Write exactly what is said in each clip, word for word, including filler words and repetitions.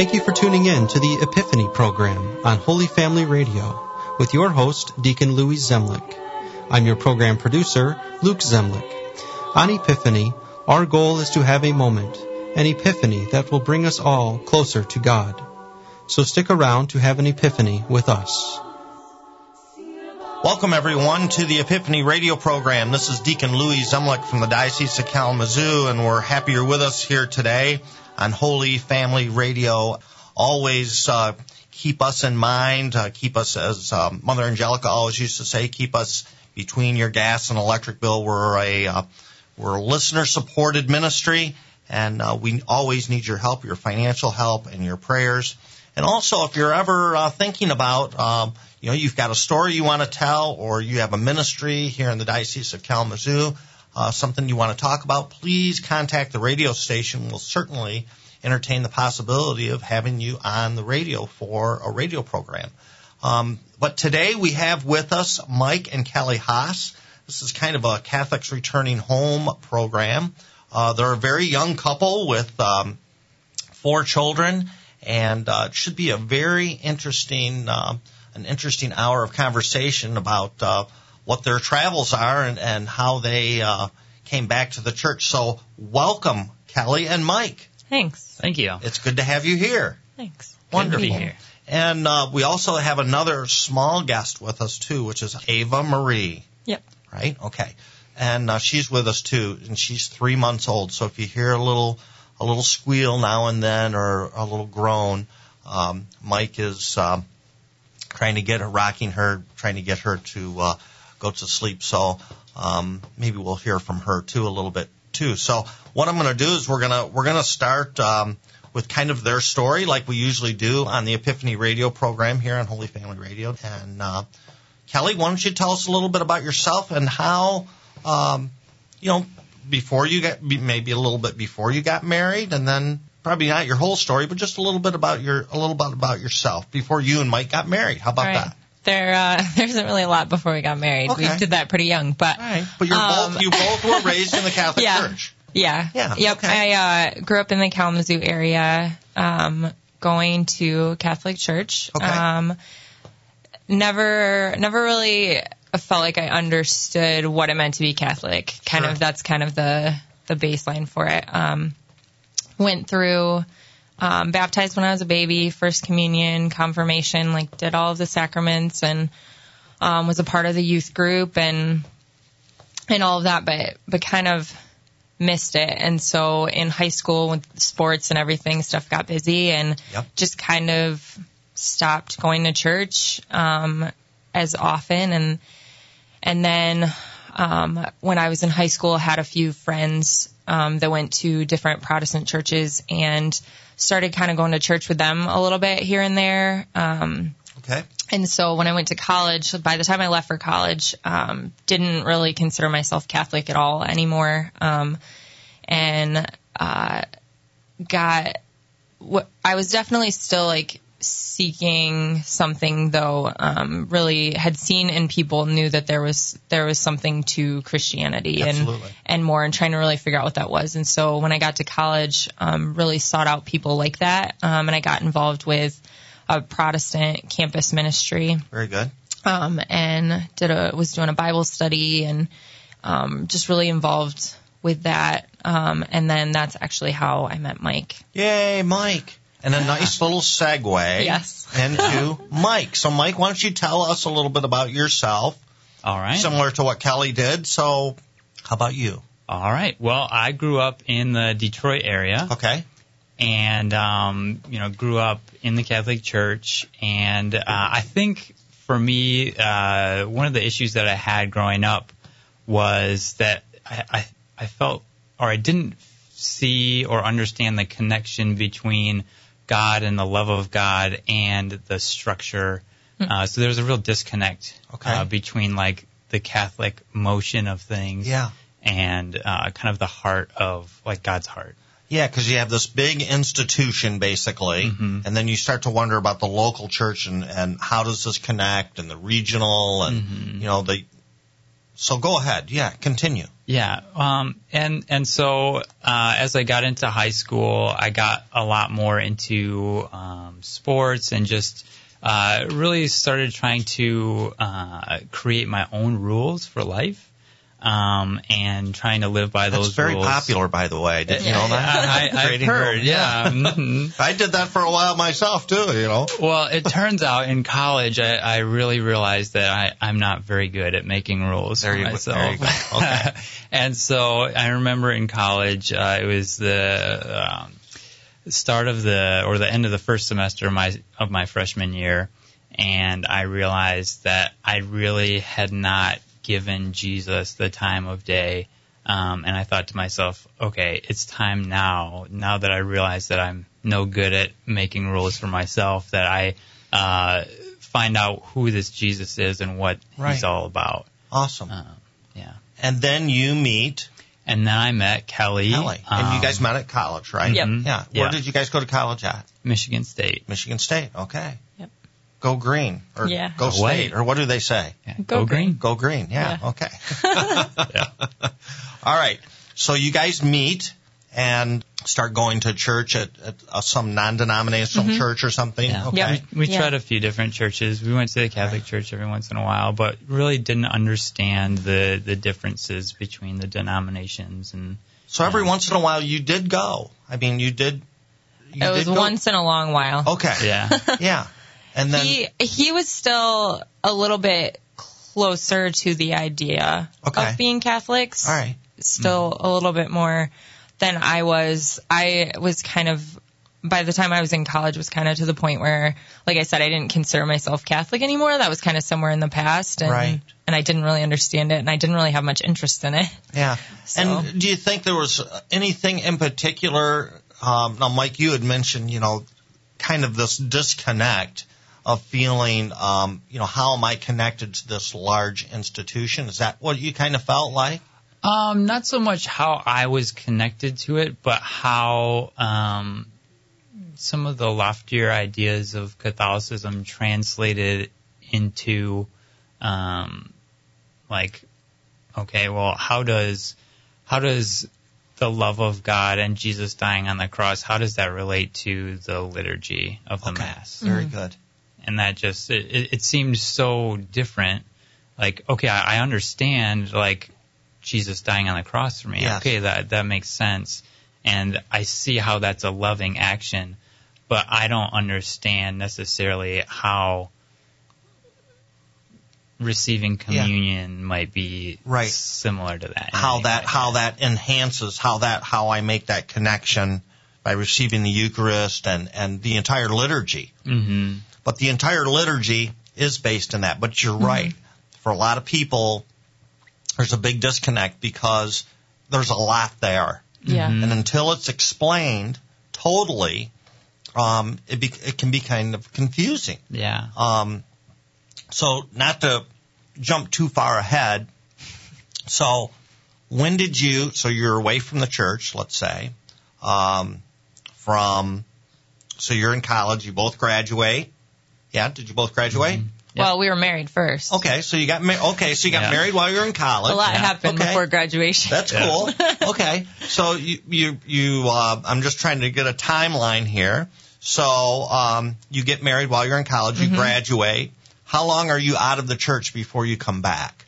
Thank you for tuning in to the Epiphany program on Holy Family Radio with your host, Deacon Louis Zemlich. I'm your program producer, Luke Zemlich. On Epiphany, our goal is to have a moment, an epiphany that will bring us all closer to God. So stick around to have an epiphany with us. Welcome, everyone, to the Epiphany radio program. This is Deacon Louis Zemlich from the Diocese of Kalamazoo, and we're happy you're with us here today on Holy Family Radio. Always uh, keep us in mind, uh, keep us, as uh, Mother Angelica always used to say, keep us between your gas and electric bill. We're a, uh, we're a listener-supported ministry, and uh, we always need your help, your financial help, and your prayers. And also, if you're ever uh, thinking about, um, you know, you've got a story you want to tell, or you have a ministry here in the Diocese of Kalamazoo, uh, something you want to talk about, please contact the radio station. We'll certainly entertain the possibility of having you on the radio for a radio program. Um, but today we have with us Mike and Kelly Haas. This is kind of a Catholics Returning Home program. Uh, they're a very young couple with um, four children. And uh, it should be a very interesting, uh, an interesting hour of conversation about uh, what their travels are and, and how they uh, came back to the church. So welcome, Kelly and Mike. Thanks. Thank you. It's good to have you here. Thanks. Wonderful. Good to be here. And uh, we also have another small guest with us, too, which is Ava Marie. Yep. Right? Okay. And uh, she's with us, too, and she's three months old. So if you hear a little... a little squeal now and then or a little groan. Um, Mike is uh, trying to get her, rocking her, trying to get her to uh, go to sleep. So um, maybe we'll hear from her too a little bit too. So what I'm going to do is we're gonna we're gonna start um, with kind of their story like we usually do on the Epiphany Radio program here on Holy Family Radio. And uh, Kelly, why don't you tell us a little bit about yourself and how um, you know. Before you got, maybe a little bit before you got married, and then probably not your whole story, but just a little bit about your, a little bit about yourself before you and Mike got married. How about right. that? There, uh, there isn't really a lot before we got married. Okay. We did that pretty young, but. All right. But you're um, both, you both were raised in the Catholic yeah, Church. Yeah. Yeah. Yep. Okay. I uh, grew up in the Kalamazoo area, um, going to Catholic Church. Okay. Um, never, never really felt like I understood what it meant to be Catholic. Kind Sure. of, that's kind of the. the baseline for it. Um, went through, um, baptized when I was a baby, first communion, confirmation, like did all of the sacraments and, um, was a part of the youth group and, and all of that, but, but kind of missed it. And so in high school with sports and everything, stuff got busy and Yep. just kind of stopped going to church, um, as often. And, and then, Um, when I was in high school, I had a few friends um, that went to different Protestant churches and started kind of going to church with them a little bit here and there. Um, okay. And so when I went to college, by the time I left for college, um, didn't really consider myself Catholic at all anymore. Um, and uh, got, what I was definitely still like seeking something, though, um, really had seen in people, knew that there was there was something to Christianity and and more, and trying to really figure out what that was. And so when I got to college, um, really sought out people like that, um, and I got involved with a Protestant campus ministry. Very good. Um, and did a was doing a Bible study and um, just really involved with that. Um, and then that's actually how I met Mike. Yay, Mike. And a nice little segue yes. into Mike. So, Mike, why don't you tell us a little bit about yourself? All right. Similar to what Kelly did. So, how about you? All right. Well, I grew up in the Detroit area. Okay. And, um, you know, grew up in the Catholic Church. And uh, I think for me, uh, one of the issues that I had growing up was that I, I, I felt, or I didn't see or understand the connection between God and the love of God and the structure. Mm. Uh, so there's a real disconnect okay. uh, between like the Catholic motion of things yeah. and uh, kind of the heart of like God's heart. Yeah, because you have this big institution basically, mm-hmm. and then you start to wonder about the local church and, and how does this connect and the regional and, mm-hmm. you know, the So go ahead. Yeah, continue. Yeah. Um, and, and so, uh, as I got into high school, I got a lot more into, um, sports and just, uh, really started trying to, uh, create my own rules for life. Um, and trying to live by those That's very rules. popular, by the way. Did you Yeah, know that? I, I, I've Creating heard, rules. yeah. Mhm. I did that for a while myself, too, you know. Well, it turns out in college, I, I really realized that I, I'm not very good at making rules There for you, myself. there you go. Okay. And so I remember in college, uh, it was the um, start of the, or the end of the first semester of my, of my freshman year, and I realized that I really had not given Jesus the time of day. Um, and I thought to myself, okay, it's time now, now that I realize that I'm no good at making rules for myself, that I uh, find out who this Jesus is and what Right. he's all about. Awesome. Um, yeah. And then you meet And then I met Kelly. Kelly. And you um, guys met at college, right? Yep. mhm, Yeah. Where yeah. did you guys go to college at? Michigan State. Michigan State. Okay. Yep. Go green. Or Yeah. go Go state. white. Or what do they say? Yeah. Go Go green. green. Go green. Yeah. Yeah. Okay. Yeah. All right. So you guys meet and start going to church at, at uh, some non-denominational church or something. Yeah. Okay. Yep. We Yeah. tried a few different churches. We went to the Catholic Church every once in a while, but really didn't understand the, the differences between the denominations. And So every once in a while you did go. I mean, you did. You It was did go. once in a long while. Okay. yeah, Yeah. And then. He he was still a little bit closer to the idea Okay. of being Catholics. All right. Still a little bit more than I was. I was kind of, by the time I was in college, was kind of to the point where, like I said, I didn't consider myself Catholic anymore. That was kind of somewhere in the past. And, Right. and I didn't really understand it, and I didn't really have much interest in it. Yeah. So- And do you think there was anything in particular? Um, now, Mike, you had mentioned, you know, kind of this disconnect of feeling, um, you know, how am I connected to this large institution? Is that what you kind of felt like? um, not so much how I was connected to it, but how um, some of the loftier ideas of Catholicism translated into, um, like, okay, well, how does how does the love of God and Jesus dying on the cross, how does that relate to the liturgy of the Okay. Mass? Very good. And that just, it, it, it seemed so different. Like, okay, I, I understand, like, Jesus dying on the cross for me. Yes. Okay, that, that makes sense. And I see how that's a loving action, but I don't understand necessarily how receiving communion might be Right. similar to that. in How any that way. how that enhances how that how I make that connection by receiving the Eucharist and and the entire liturgy. Mhm. But the entire liturgy is based in that. But you're right. For a lot of people, there's a big disconnect because there's a lot there. Yeah. And until it's explained totally, um, it, be, it can be kind of confusing. Yeah. Um, so not to jump too far ahead. So when did you, so you're away from the church, let's say, um, from, so you're in college, you both graduate. Yeah, did you both graduate? Mm-hmm. Well, we were married first. Okay, so you got ma- okay, so you got Yeah. married while you were in college. A lot Yeah. happened Okay. before graduation. That's Yeah. cool. Okay, so you you you uh, I'm just trying to get a timeline here. So um, you get married while you're in college. You graduate. How long are you out of the church before you come back?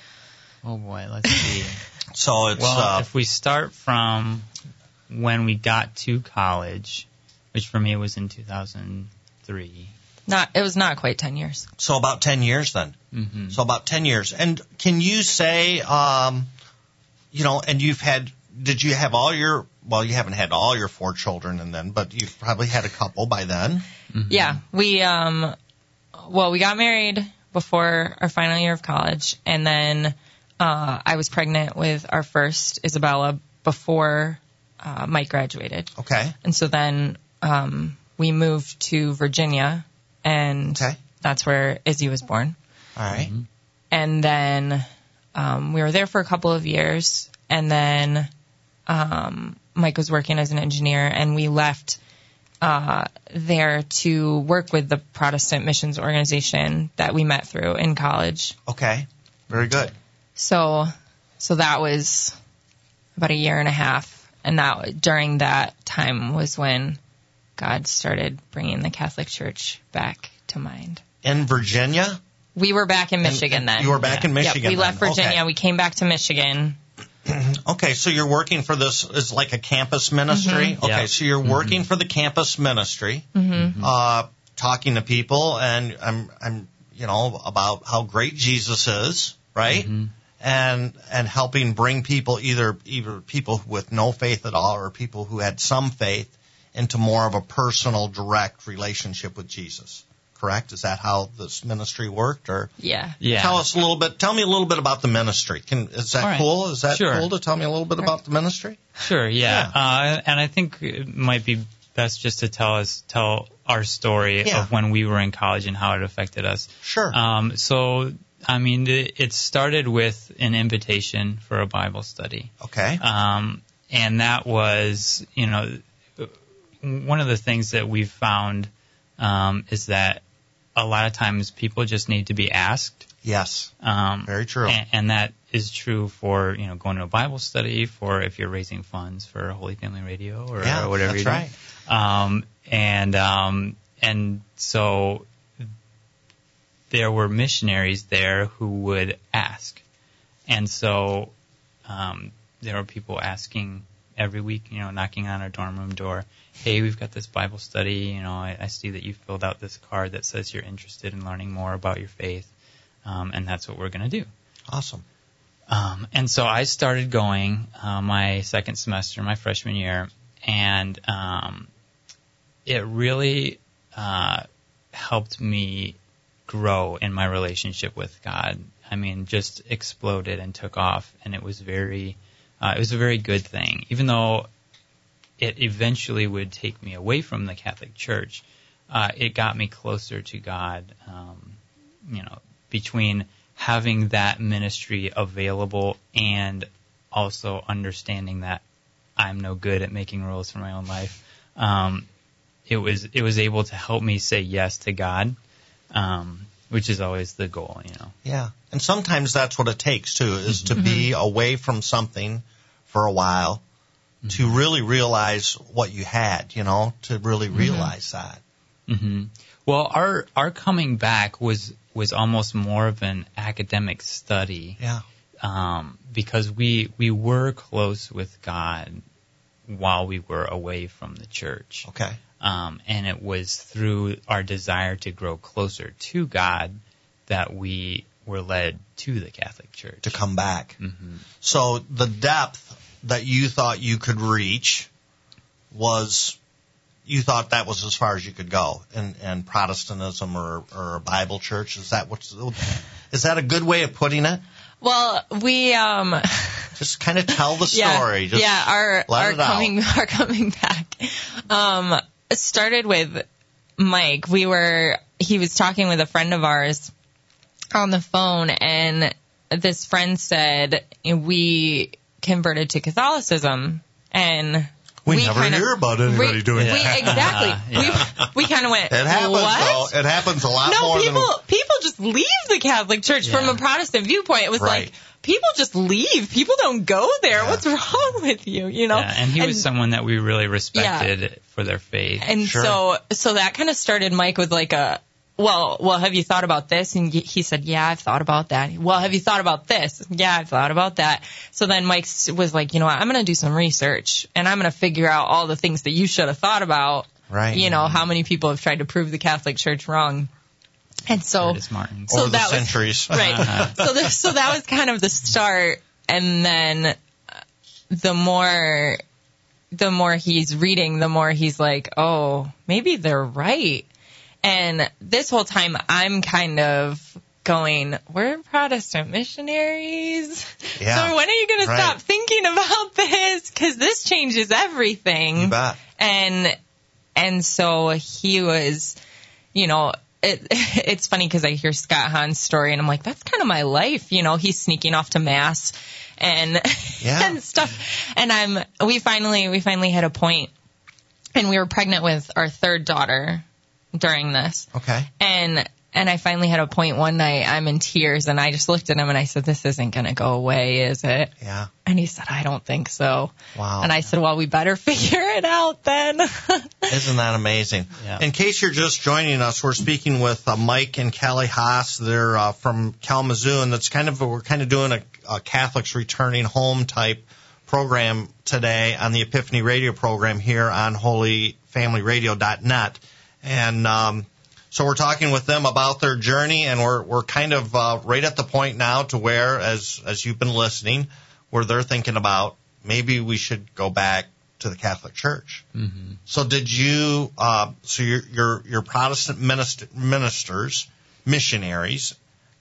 Oh boy, let's see. So it's Well, uh, if we start from when we got to college, which for me was in two thousand three. Not. It was not quite ten years. so about ten years then. Mm-hmm. So about ten years. And can you say, um, you know, and you've had, did you have all your, well, you haven't had all your four children and then, but you've probably had a couple by then. Yeah, we um, well, we got married before our final year of college, and then uh, I was pregnant with our first Isabella before uh, Mike graduated, Okay. and so then um, we moved to Virginia, and Okay. that's where Izzy was born. All right. And then um, we were there for a couple of years, and then um, Mike was working as an engineer, and we left uh, there to work with the Protestant missions organization that we met through in college. Okay. Very good. So, so that was about a year and a half. And that during that time was when God started bringing the Catholic Church back to mind. In Virginia? We were back in Michigan and, and then. You were back yeah. in Michigan Yep, we then. left Virginia. Okay. We came back to Michigan. Okay, so you're working for this is like a campus ministry. Mm-hmm. Okay, Yeah. so you're Mm-hmm. working for the campus ministry, Mm-hmm. uh, talking to people, and I'm, I'm, you know, about how great Jesus is, right? Mm-hmm. And and helping bring people, either either people with no faith at all, or people who had some faith, into more of a personal, direct relationship with Jesus. Correct? Is that how this ministry worked? Or Yeah. Yeah. tell us a little bit. Tell me a little bit about the ministry. Can is that All right. cool? Is that Sure. cool to tell me a little bit about the ministry? Sure, yeah. Yeah. Uh, and I think it might be best just to tell us, tell our story Yeah. of when we were in college and how it affected us. Sure. Um, so, I mean, it, it started with an invitation for a Bible study. Okay. Um, and that was, you know, one of the things that we've found um, is that a lot of times people just need to be asked. Yes. Um, Very true. And, and that is true for, you know, going to a Bible study, for if you're raising funds for Holy Family Radio or, Yeah, or whatever that's you right. do. Um, and, um, and so there were missionaries there who would ask. And so, um, there were people asking every week, you know, knocking on our dorm room door, hey, we've got this Bible study, you know, I, I see that you filled out this card that says you're interested in learning more about your faith, um, and that's what we're going to do. Awesome. Um, and so I started going uh, my second semester, my freshman year, and um, it really uh, helped me grow in my relationship with God. I mean, just exploded and took off, and it was very, uh, it was a very good thing. Even though it eventually would take me away from the Catholic Church, uh, it got me closer to God. Um, you know, between having that ministry available and also understanding that I'm no good at making rules for my own life, um, it was it was able to help me say yes to God, um, which is always the goal, you know. Yeah. And sometimes that's what it takes, too, is to Mm-hmm. be away from something for a while, mm-hmm. to really realize what you had, you know, to really Mm-hmm. realize that. Mm-hmm. Well, our our coming back was was almost more of an academic study. Yeah. Um, because we we were close with God while we were away from the church. Okay. Um, and it was through our desire to grow closer to God that we were led to the Catholic Church. To come back. Mm-hmm. So the depth that you thought you could reach was, you thought that was as far as you could go in, in Protestantism or, or a Bible church. Is that what's, is that a good way of putting it? Well, we um Just kind of tell the yeah, story. Just yeah, our let our it out. coming our coming back um started with Mike. We were he was talking with a friend of ours on the phone, and this friend said we converted to Catholicism, and We, we never kinda, hear about anybody we, doing we, that. Exactly. Yeah. We we kind of went, It happens, what? though. It happens a lot No, more people than... people just leave the Catholic Church Yeah. from a Protestant viewpoint. It was Right. like, people just leave. People don't go there. Yeah. What's wrong with you? You know? Yeah, and he was someone that we really respected for their faith. And Sure. so, so that kind of started Mike with like a, well, well, have you thought about this? And he said, yeah, I've thought about that. Well, have you thought about this? Yeah, I've thought about that. So then Mike was like, you know what, I'm going to do some research, and I'm going to figure out all the things that you should have thought about. Right. You know, how many people have tried to prove the Catholic Church wrong. And so, Curtis Martin. so Over the that was, centuries. right. So, the, so that was kind of the start. And then the more, the more he's reading, the more he's like, oh, maybe they're right. And this whole time I'm kind of going, we're Protestant missionaries. Yeah. So when are you going Right. to stop thinking about this? Because this changes everything. You bet. And, and so he was, you know, it, it's funny because I hear Scott Hahn's story and I'm like, that's kind of my life. You know, he's sneaking off to mass and, Yeah. and stuff. And I'm, we finally, we finally hit a point, and we were pregnant with our third daughter during this. Okay. And and I finally had a point one night, I'm in tears, and I just looked at him and I said, this isn't going to go away, is it? Yeah. And he said, I don't think so. Wow. And I said, well, we better figure it out then. Isn't that amazing? Yeah. In case you're just joining us, we're speaking with uh, Mike and Callie Haas. They're uh, from Kalamazoo, and that's kind of we're kind of doing a, a Catholics Returning Home type program today on the Epiphany Radio program here on holy family radio dot net. And um, so we're talking with them about their journey, and we're we're kind of uh, right at the point now to where, as as you've been listening, where they're thinking about maybe we should go back to the Catholic Church. Mm-hmm. So did you? Uh, so you're you're, you're Protestant minister, ministers, missionaries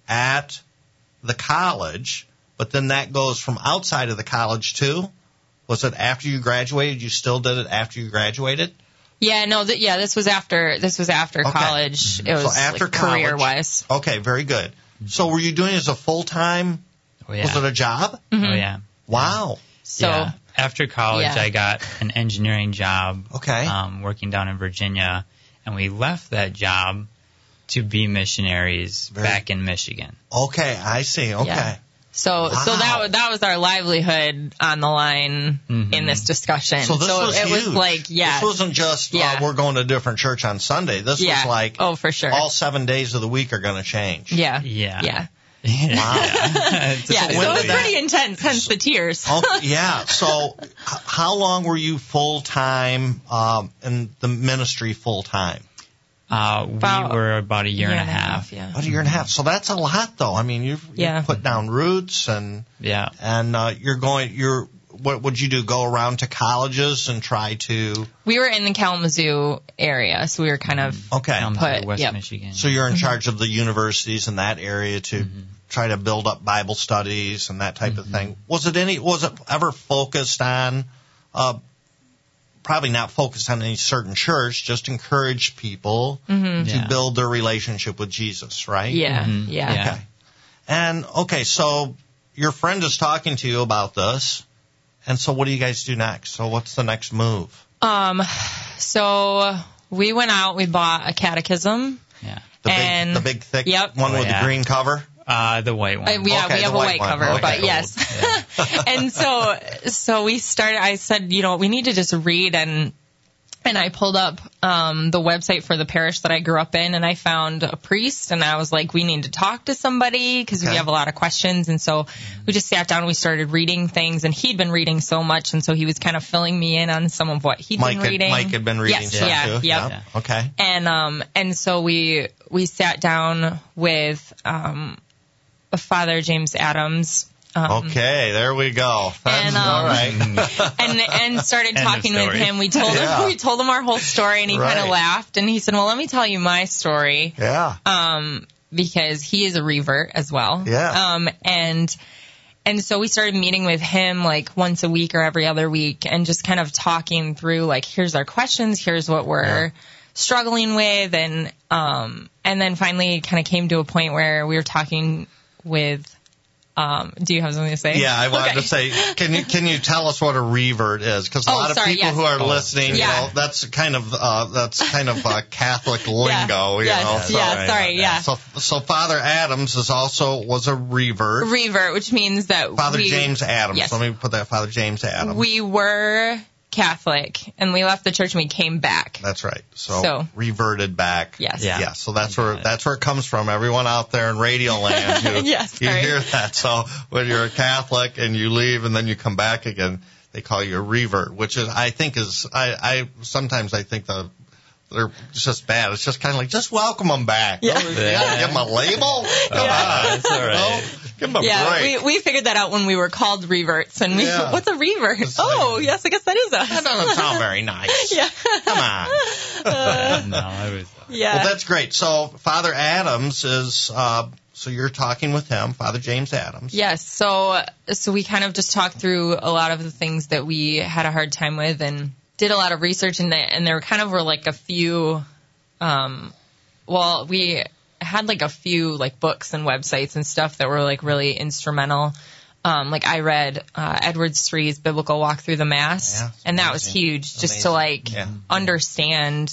at the college, but then that goes from outside of the college too. Was it after you graduated? You still did it after you graduated? Yeah, no, th- yeah, this was after this was after Okay. college. It was So after like, college- career-wise. Okay, very good. So were you doing it as a full time? Oh, yeah. Was it a job? Mm-hmm. Oh, yeah. Wow. So yeah. After college, yeah. I got an engineering job. Okay. Um, working down in Virginia, and we left that job to be missionaries Very- back in Michigan. Okay, I see. Okay. Yeah. So, Wow. so that was, that was our livelihood on the line Mhm. in this discussion. So this was it huge. was like, yeah, This wasn't just uh, Yeah. we're going to a different church on Sunday. This yeah. was like oh, for sure. all seven days of the week are going to change. yeah. Yeah. Yeah. Yeah. Wow. To Yeah. say So when it was did the that- pretty intense, hence the tears. Oh, yeah. So h- how long were you full time um, in the ministry full time? Uh, we About were about a year, and a half. Yeah. About a year and a half. So that's a lot, though. I mean, you've, you've Yeah. put down roots, and Yeah. and uh, you're going. You're what would you do? Go around to colleges and try to. We were in the Kalamazoo area, so we were kind of Okay. Kalamazoo, Put- West yep. Michigan. So you're in charge of the universities in that area to try to build up Bible studies and that type of thing. Was it any? Was it ever focused on? Uh, probably not focused on any certain church. Just encourage people to Yeah. build their relationship with Jesus, right? yeah, Mhm. yeah. Yeah. Okay. And okay, so your friend is talking to you about this, and so what do you guys do next? So what's the next move? Um, so we went out, we bought a catechism. Yeah. The And- big, the big thick Yep. one Oh, with yeah. the green cover. Uh, the white one. Uh, yeah, Okay, we have the a white white one. cover, Okay. but yes. And so, so we started, I said, you know, we need to just read, and, and I pulled up, um, the website for the parish that I grew up in, and I found a priest, and I was like, we need to talk to somebody, because Okay. we have a lot of questions, and so we just sat down and we started reading things, and he'd been reading so much, and so he was kind of filling me in on some of what he'd Mike been had, reading. Mike had been reading Yes, stuff yeah, too. yep. Yeah. Okay. And um and so we we sat down with um Father James Adams. Um, Okay, there we go. That's And, um, all right. and and started End of talking with story. him. We told Yeah. him we told him our whole story, and he kind Right. of laughed, and he said, "Well, let me tell you my story." Yeah. Um, because he is a revert as well. Yeah. Um, and and so we started meeting with him like once a week or every other week, and just kind of talking through like, here's our questions, here's what we're Yeah. struggling with, and um, and then finally kind of came to a point where we were talking with. Um, do you have something to say? Yeah, I wanted Okay. to say, can you can you tell us what a revert is? Because a Oh, lot of sorry, people yes. who are Oh. listening, you Yeah. know, that's kind of uh, that's kind of uh, Catholic lingo, you yes, know. So, yeah, sorry, yeah. So, so Father Adams is also was a revert. Revert, which means that Father we, James Adams. Yes. Let me put that. Father James Adams. we were Catholic, and we left the church and we came back. That's right. So, So- reverted back. Yes. Yeah. Yeah. So that's where that's where it comes from. Everyone out there in Radio Land, you, Yes, you sorry. hear that. So when you're a Catholic and you leave and then you come back again, they call you a revert, which is I think is I, I sometimes I think the they're just bad. It's just kind of like just welcome them back. Yeah. Oh, you gotta give them a label. Come Yeah. on, That's all right. No, give them a Yeah, break. we we figured that out when we were called reverts, and we Yeah. what's a revert? It's Oh, like- yes, I guess that is us. that doesn't sound very nice. Yeah. Come on. no, it was. Yeah. Well, that's great. So Father Adams is, uh, so you're talking with him, Father James Adams. Yes. So so we kind of just talked through a lot of the things that we had a hard time with, and did a lot of research, and and there kind of were like a few, um, well, we had like a few like books and websites and stuff that were like really instrumental. Um, like I read uh, Edward Sree's Biblical Walk Through the Mass, Yeah, and that was amazing. huge, just Amazing. to like Yeah. understand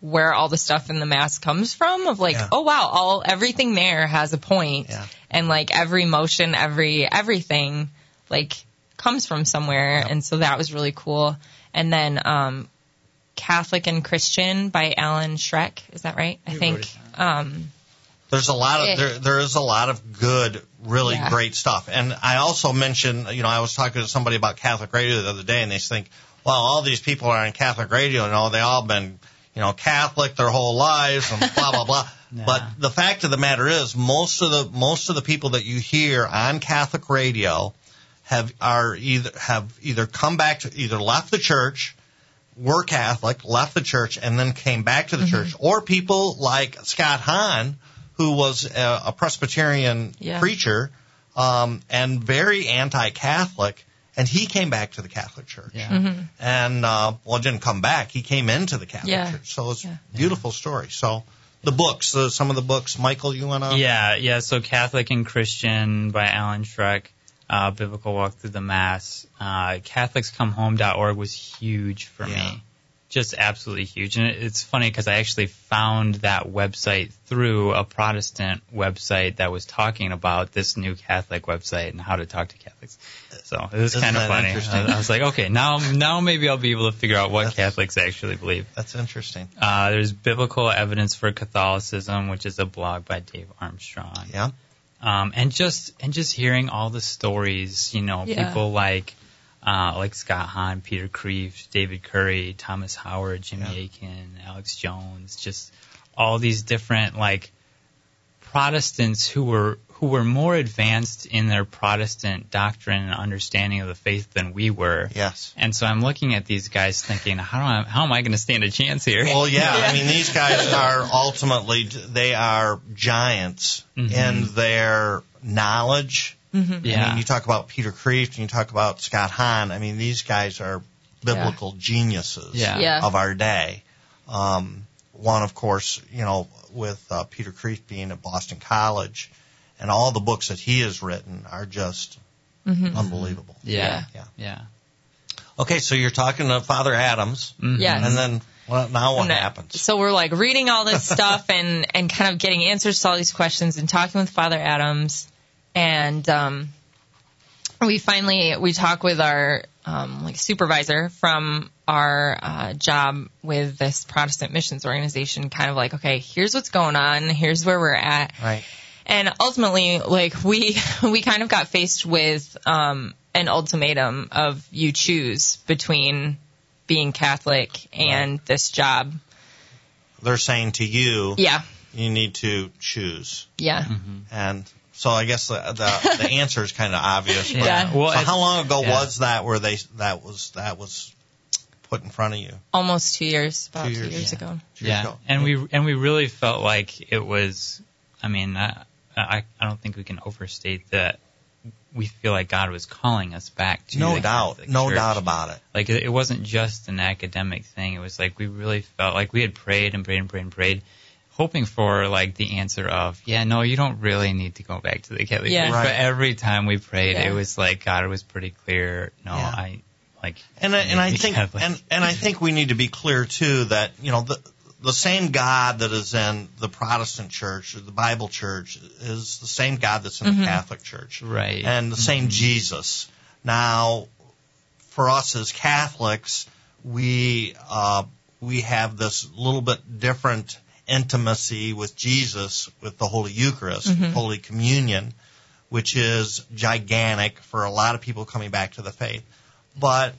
where all the stuff in the Mass comes from, of like, Yeah. oh wow, all everything there has a point, Yeah. and like every motion, every everything like comes from somewhere, Yep. and so that was really cool. And then um, Catholic and Christian by Alan Schreck, is that right? I You think. wrote it Um, There's a lot of It- there. There is a lot of good, really Yeah. great stuff. And I also mentioned, you know, I was talking to somebody about Catholic radio the other day, and they think, well, all these people are on Catholic radio, and all they all been, you know, Catholic their whole lives, and blah blah blah. Yeah. But the fact of the matter is, most of the most of the people that you hear on Catholic radio have are either have either come back to either left the church, were Catholic, left the church, and then came back to the church, or people like Scott Hahn, who was a, a Presbyterian Yeah. preacher um, and very anti-Catholic, and he came back to the Catholic Church. Yeah. And, uh, well, didn't come back. He came into the Catholic Yeah. Church. So it's Yeah. a beautiful story. So the books, the, some of the books, Michael, you want to? Yeah, yeah. So Catholic and Christian by Alan Schreck, uh, Biblical Walk Through the Mass. Uh, Catholics Come Home dot org was huge for Yeah. me. Just absolutely huge. And it- it's funny because I actually found that website through a Protestant website that was talking about this new Catholic website and how to talk to Catholics. So it was Isn't kind of that funny. interesting? I, I was like, okay, now now maybe I'll be able to figure out what That's- Catholics actually believe. That's interesting. Uh, there's Biblical Evidence for Catholicism, which is a blog by Dave Armstrong. Yeah. Um, and just and just hearing all the stories, you know, Yeah. people like uh, like Scott Hahn, Peter Kreeft, David Curry, Thomas Howard, Jimmy Yeah. Aiken, Alex Jones, just all these different like Protestants who were who were more advanced in their Protestant doctrine and understanding of the faith than we were. Yes. And so I'm looking at these guys thinking, how do I, how am I going to stand a chance here? Well, yeah. I mean, these guys are ultimately, they are giants Mhm. in their knowledge. I yeah. mean, you talk about Peter Kreeft and you talk about Scott Hahn. I mean, these guys are biblical geniuses Yeah. Yeah. of our day. Um, one, of course, you know, with uh, Peter Kreeft being at Boston College, and all the books that he has written are just unbelievable. yeah. Yeah. Yeah. Okay, so you're talking to Father Adams, Mhm. Yes. and then well, now what And, uh, happens? So we're like reading all this stuff and, and kind of getting answers to all these questions and talking with Father Adams. And um, we finally, we talk with our um, like supervisor from our uh, job with this Protestant missions organization, kind of like, okay, here's what's going on. Here's where we're at. Right. And ultimately, like we we kind of got faced with um, an ultimatum of you choose between being Catholic and this job. They're saying to you, Yeah, you need to choose. yeah. And so I guess the the, the answer is kind of obvious. But Yeah. Well, so it's- how long ago yeah. was that where they that was that was put in front of you? Almost two years, about Two two years, years, yeah. ago. Two years Yeah, ago. and we and we really felt like it was. I mean, I, I I don't think we can overstate that. We feel like God was calling us back to No the doubt, Catholic no Church. doubt about it. Like it, it wasn't just an academic thing. It was like we really felt like we had prayed and prayed and prayed and prayed, hoping for like the answer of, yeah, no, you don't really need to go back to the Catholic Yeah. Church. Right. But every time we prayed, Yeah. it was like God was pretty clear. No, Yeah. I like. And I, and I be think Catholic. and and I think we need to be clear too that you know the the same God that is in the Protestant Church or the Bible Church is the same God that's in the Catholic Church, Right. And the same Jesus. Now, for us as Catholics, we uh, we have this little bit different intimacy with Jesus with the Holy Eucharist, Holy Communion, which is gigantic for a lot of people coming back to the faith. But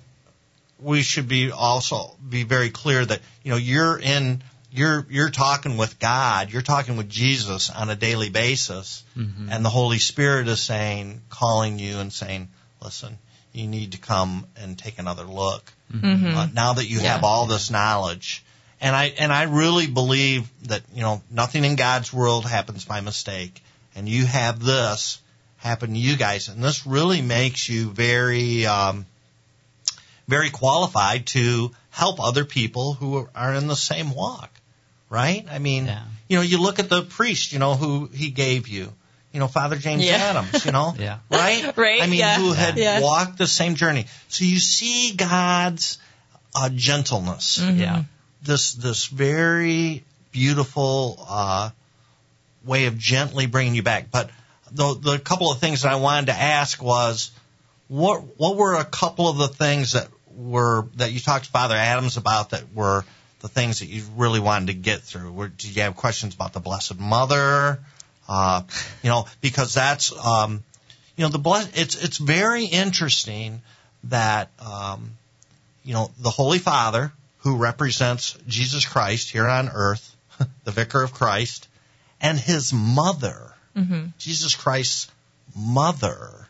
we should be also be very clear that you know you're in you're you're talking with God, you're talking with Jesus on a daily basis, Mhm. and the Holy Spirit is saying, calling you and saying, listen, you need to come and take another look. Mm-hmm. Uh, now that you Yeah. have all this knowledge. And I and I really believe that, you know, nothing in God's world happens by mistake. And you have this happen to you guys. And this really makes you very um, very qualified to help other people who are in the same walk. Right? I mean, Yeah. you know, you look at the priest, you know, who he gave you. You know, Father James Yeah. Adams, you know. Yeah. Right? Right, I mean, yeah. who had Yeah. walked the same journey. So you see God's uh, gentleness Mm-hmm. Yeah. this this very beautiful uh, way of gently bringing you back. But the the couple of things that I wanted to ask was, what what were a couple of the things that were that you talked to Father Adams about that were the things that you really wanted to get through? Were, did you have questions about the Blessed Mother? Uh, you know, because that's um, you know the bless. It's it's very interesting that um, you know the Holy Father, who represents Jesus Christ here on earth, the Vicar of Christ, and his mother, mm-hmm. Jesus Christ's mother,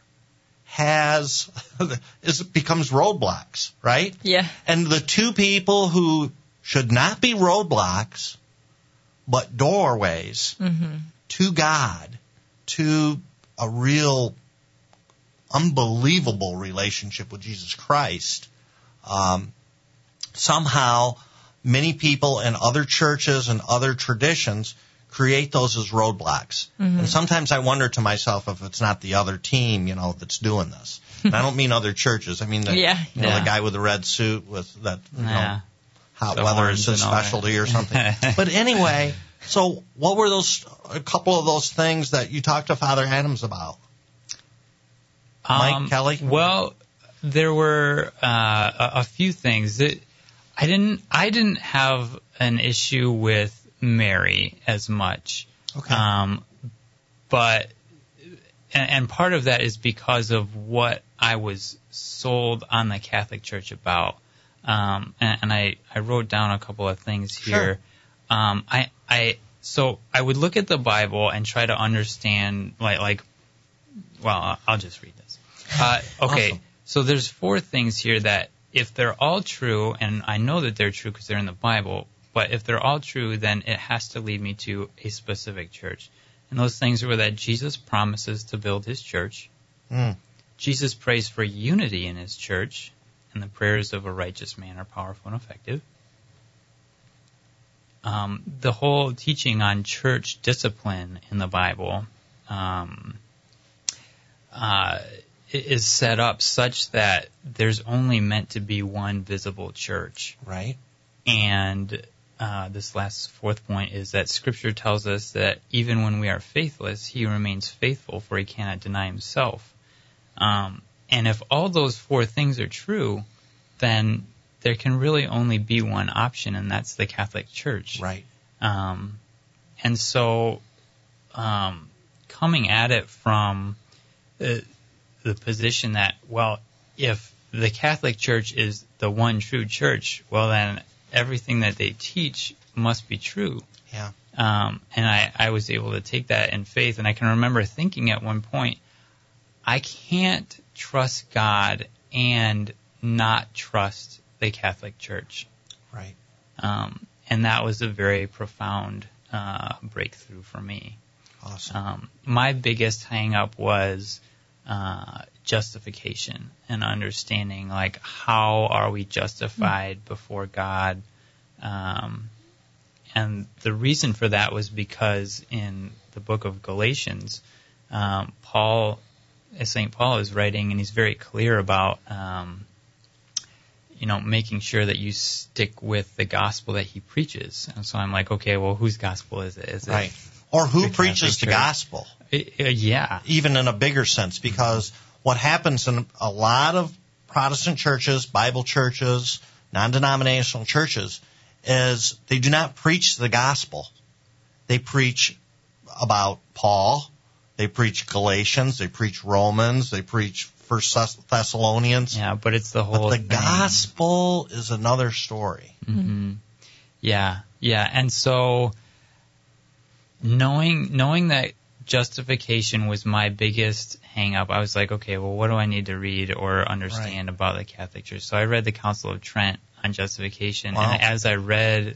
has is becomes roadblocks, right? Yeah. And the two people who should not be roadblocks, but doorways mm-hmm. to God, to a real unbelievable relationship with Jesus Christ. Um, somehow, many people in other churches and other traditions create those as roadblocks. Mm-hmm. And sometimes I wonder to myself if it's not the other team, you know, that's doing this. And I don't mean other churches. I mean the, yeah. you know, yeah. the guy with the red suit with that, you yeah. know, hot the weather is his specialty or something. But anyway, so what were those, a couple of those things that you talked to Father Adams about? Mike, um, Kelly? Well, there were uh, a, a few things that I didn't. I didn't have an issue with Mary as much. Okay. Um, but and, and part of that is because of what I was sold on the Catholic Church about. Um, and, and I, I wrote down a couple of things here. Sure. Um, I I so I would look at the Bible and try to understand like like. Well, I'll just read this. Uh, okay, Awesome. So there's four things here that if they're all true, and I know that they're true because they're in the Bible, but if they're all true, then it has to lead me to a specific church. And those things were that Jesus promises to build his church. Mm. Jesus prays for unity in his church, and the prayers of a righteous man are powerful and effective. Um, the whole teaching on church discipline in the Bible um, uh, is set up such that there's only meant to be one visible church. Right. And uh, this last fourth point is that Scripture tells us that even when we are faithless, he remains faithful, for he cannot deny himself. Um, and if all those four things are true, then there can really only be one option, and that's the Catholic Church. Right. Um, and so um, coming at it from the, the position that, well, if the Catholic Church is the one true church, well, then everything that they teach must be true. Yeah. Um, and I, I was able to take that in faith, and I can remember thinking at one point, I can't trust God and not trust the Catholic Church. Right. Um, and that was a very profound uh, breakthrough for me. Awesome. Um, my biggest hang-up was uh, justification and understanding, like, how are we justified mm-hmm. before God? Um, and the reason for that was because in the book of Galatians, um, Paul, Saint Paul is writing, and he's very clear about um, you know, making sure that you stick with the gospel that he preaches. And so I'm like, okay, well, whose gospel is it? Is it right. Or who the preaches the gospel? It, uh, yeah. Even in a bigger sense, because what happens in a lot of Protestant churches, Bible churches, non-denominational churches, is they do not preach the gospel. They preach about Paul. They preach Galatians. They preach Romans. They preach First Thessalonians. Yeah, but it's the whole But the thing. gospel is another story. Mm-hmm. Yeah, yeah. And so knowing knowing that justification was my biggest hang-up, I was like, okay, well, what do I need to read or understand right. about the Catholic Church? So I read the Council of Trent on justification, wow. and as I read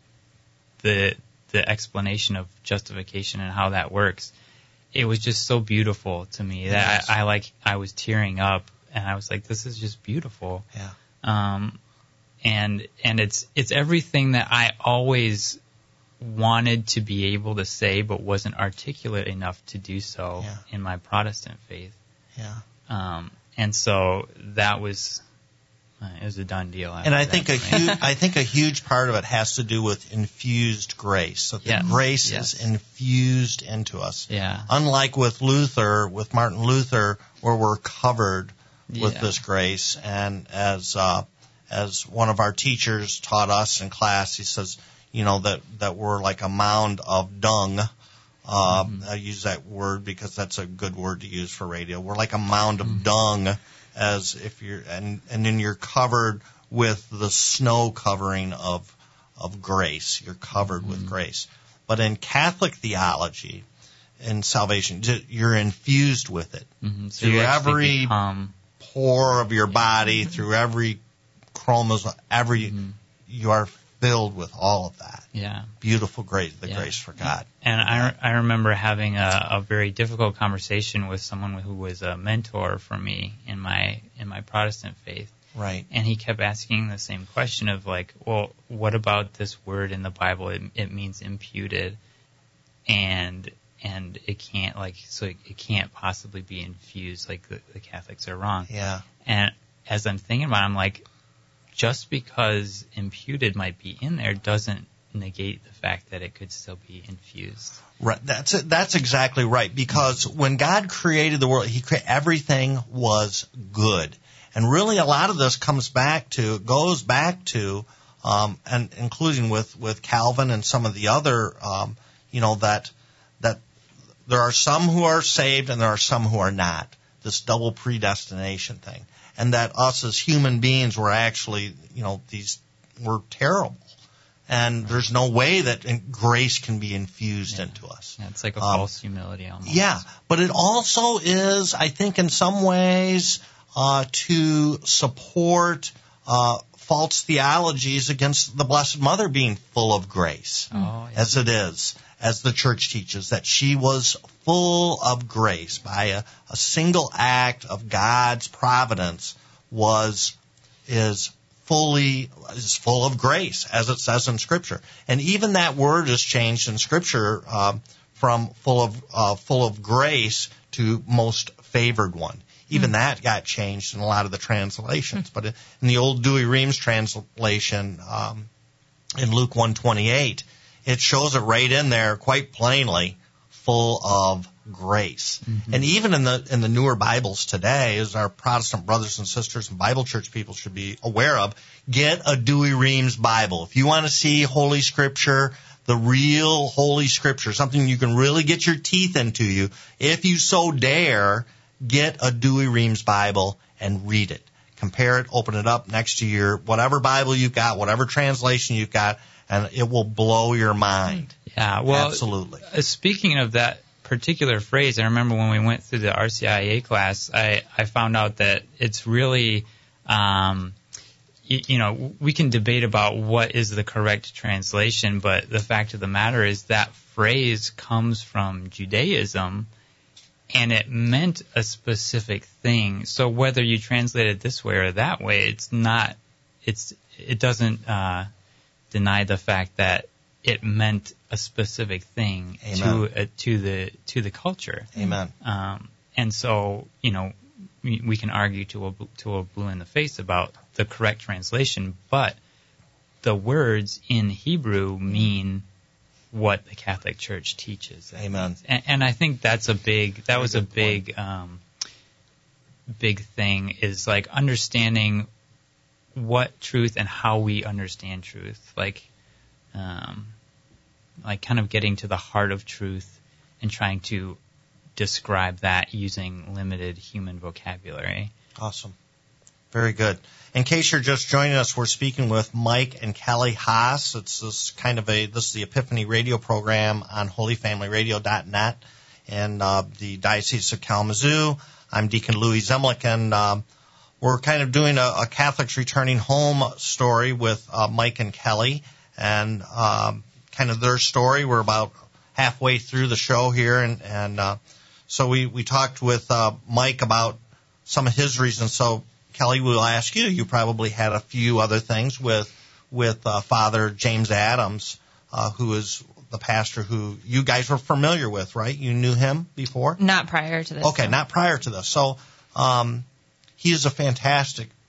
the the explanation of justification and how that works, it was just so beautiful to me that yes. I, I like I was tearing up, and I was like, "This is just beautiful." Yeah. Um, and and it's it's everything that I always wanted to be able to say, but wasn't articulate enough to do so yeah. in my Protestant faith. Yeah. Um, and so that was uh, it was a done deal. And I think a huge, I think a huge part of it has to do with infused grace. So the yes. grace yes. is infused into us. Yeah. Unlike with Luther, with Martin Luther, where we're covered with Yeah. this grace. And as uh, as one of our teachers taught us in class, he says, you know, that, that we're like a mound of dung. Uh, mm-hmm. I use that word because that's a good word to use for radio. We're like a mound of mm-hmm. dung, as if you're, and, and then you're covered with the snow covering of, of grace. You're covered mm-hmm. with grace. But in Catholic theology, in salvation, you're infused with it. Mm-hmm. So through every become... pore of your body, mm-hmm. through every chromosome, every, mm-hmm. you are filled with all of that. Yeah. Beautiful grace, the yeah. grace for God. And I, I remember having a, a very difficult conversation with someone who was a mentor for me in my in my Protestant faith. Right. And he kept asking the same question of like, well, what about this word in the Bible? It, it means imputed, and and it can't like so it, it can't possibly be infused. Like the, the Catholics are wrong. Yeah. And as I'm thinking about it, I'm like, just because imputed might be in there doesn't negate the fact that it could still be infused. Right. That's it. That's exactly right. Because when God created the world, He created everything was good, and really a lot of this comes back to goes back to, um, and including with, with Calvin and some of the other, um, you know that that there are some who are saved and there are some who are not. This double predestination thing. And that us as human beings were actually, you know, these were terrible. And there's no way that grace can be infused yeah. into us. Yeah, it's like a um, false humility almost. Yeah, but it also is, I think, in some ways, uh, to support uh, false theologies against the Blessed Mother being full of grace, oh, yeah. as it is, as the Church teaches, that she was full of grace by a, a single act of God's providence was is fully is full of grace, as it says in Scripture. And even that word is changed in Scripture um, from full of uh, full of grace to most favored one. Even mm. that got changed in a lot of the translations. Mm. But in the old Douay-Rheims translation, um, in Luke one twenty-eight, it shows it right in there quite plainly, full of grace. Mm-hmm. And even in the in the newer Bibles today, as our Protestant brothers and sisters and Bible church people should be aware of, get a Douay-Rheims Bible. If you want to see Holy Scripture, the real Holy Scripture, something you can really get your teeth into, you, if you so dare, get a Douay-Rheims Bible and read it. Compare it, open it up next to your whatever Bible you've got, whatever translation you've got, and it will blow your mind. Yeah, well, absolutely. Uh, speaking of that particular phrase, I remember when we went through the R C I A class, I, I found out that it's really, um, you, you know, we can debate about what is the correct translation, but the fact of the matter is that phrase comes from Judaism, and it meant a specific thing. So whether you translate it this way or that way, it's not, it's, it doesn't, uh, deny the fact that it meant a specific thing Amen. to uh, to the to the culture. Amen. Um, and so, you know, we, we can argue to a to a blue in the face about the correct translation, but the words in Hebrew mean what the Catholic Church teaches. Amen. And, and I think that's a big that Very was a good big um, big thing is like understanding what truth and how we understand truth, like, um, like kind of getting to the heart of truth and trying to describe that using limited human vocabulary. Awesome. Very good. In case you're just joining us, we're speaking with Mike and Kelly Haas. It's this kind of a, this is the Epiphany radio program on holy family radio dot net in uh, the Diocese of Kalamazoo. I'm Deacon Louis Zemlich, and um, we're kind of doing a, a Catholics Returning Home story with uh, Mike and Kelly, and um, kind of their story. We're about halfway through the show here, and, and uh, so we, we talked with uh, Mike about some of his reasons. So, Kelly, we'll ask you. You probably had a few other things with with uh, Father James Adams, uh, who is the pastor who you guys were familiar with, right? You knew him before? Not prior to this. Okay, no. not prior to this. So um, he is a fantastic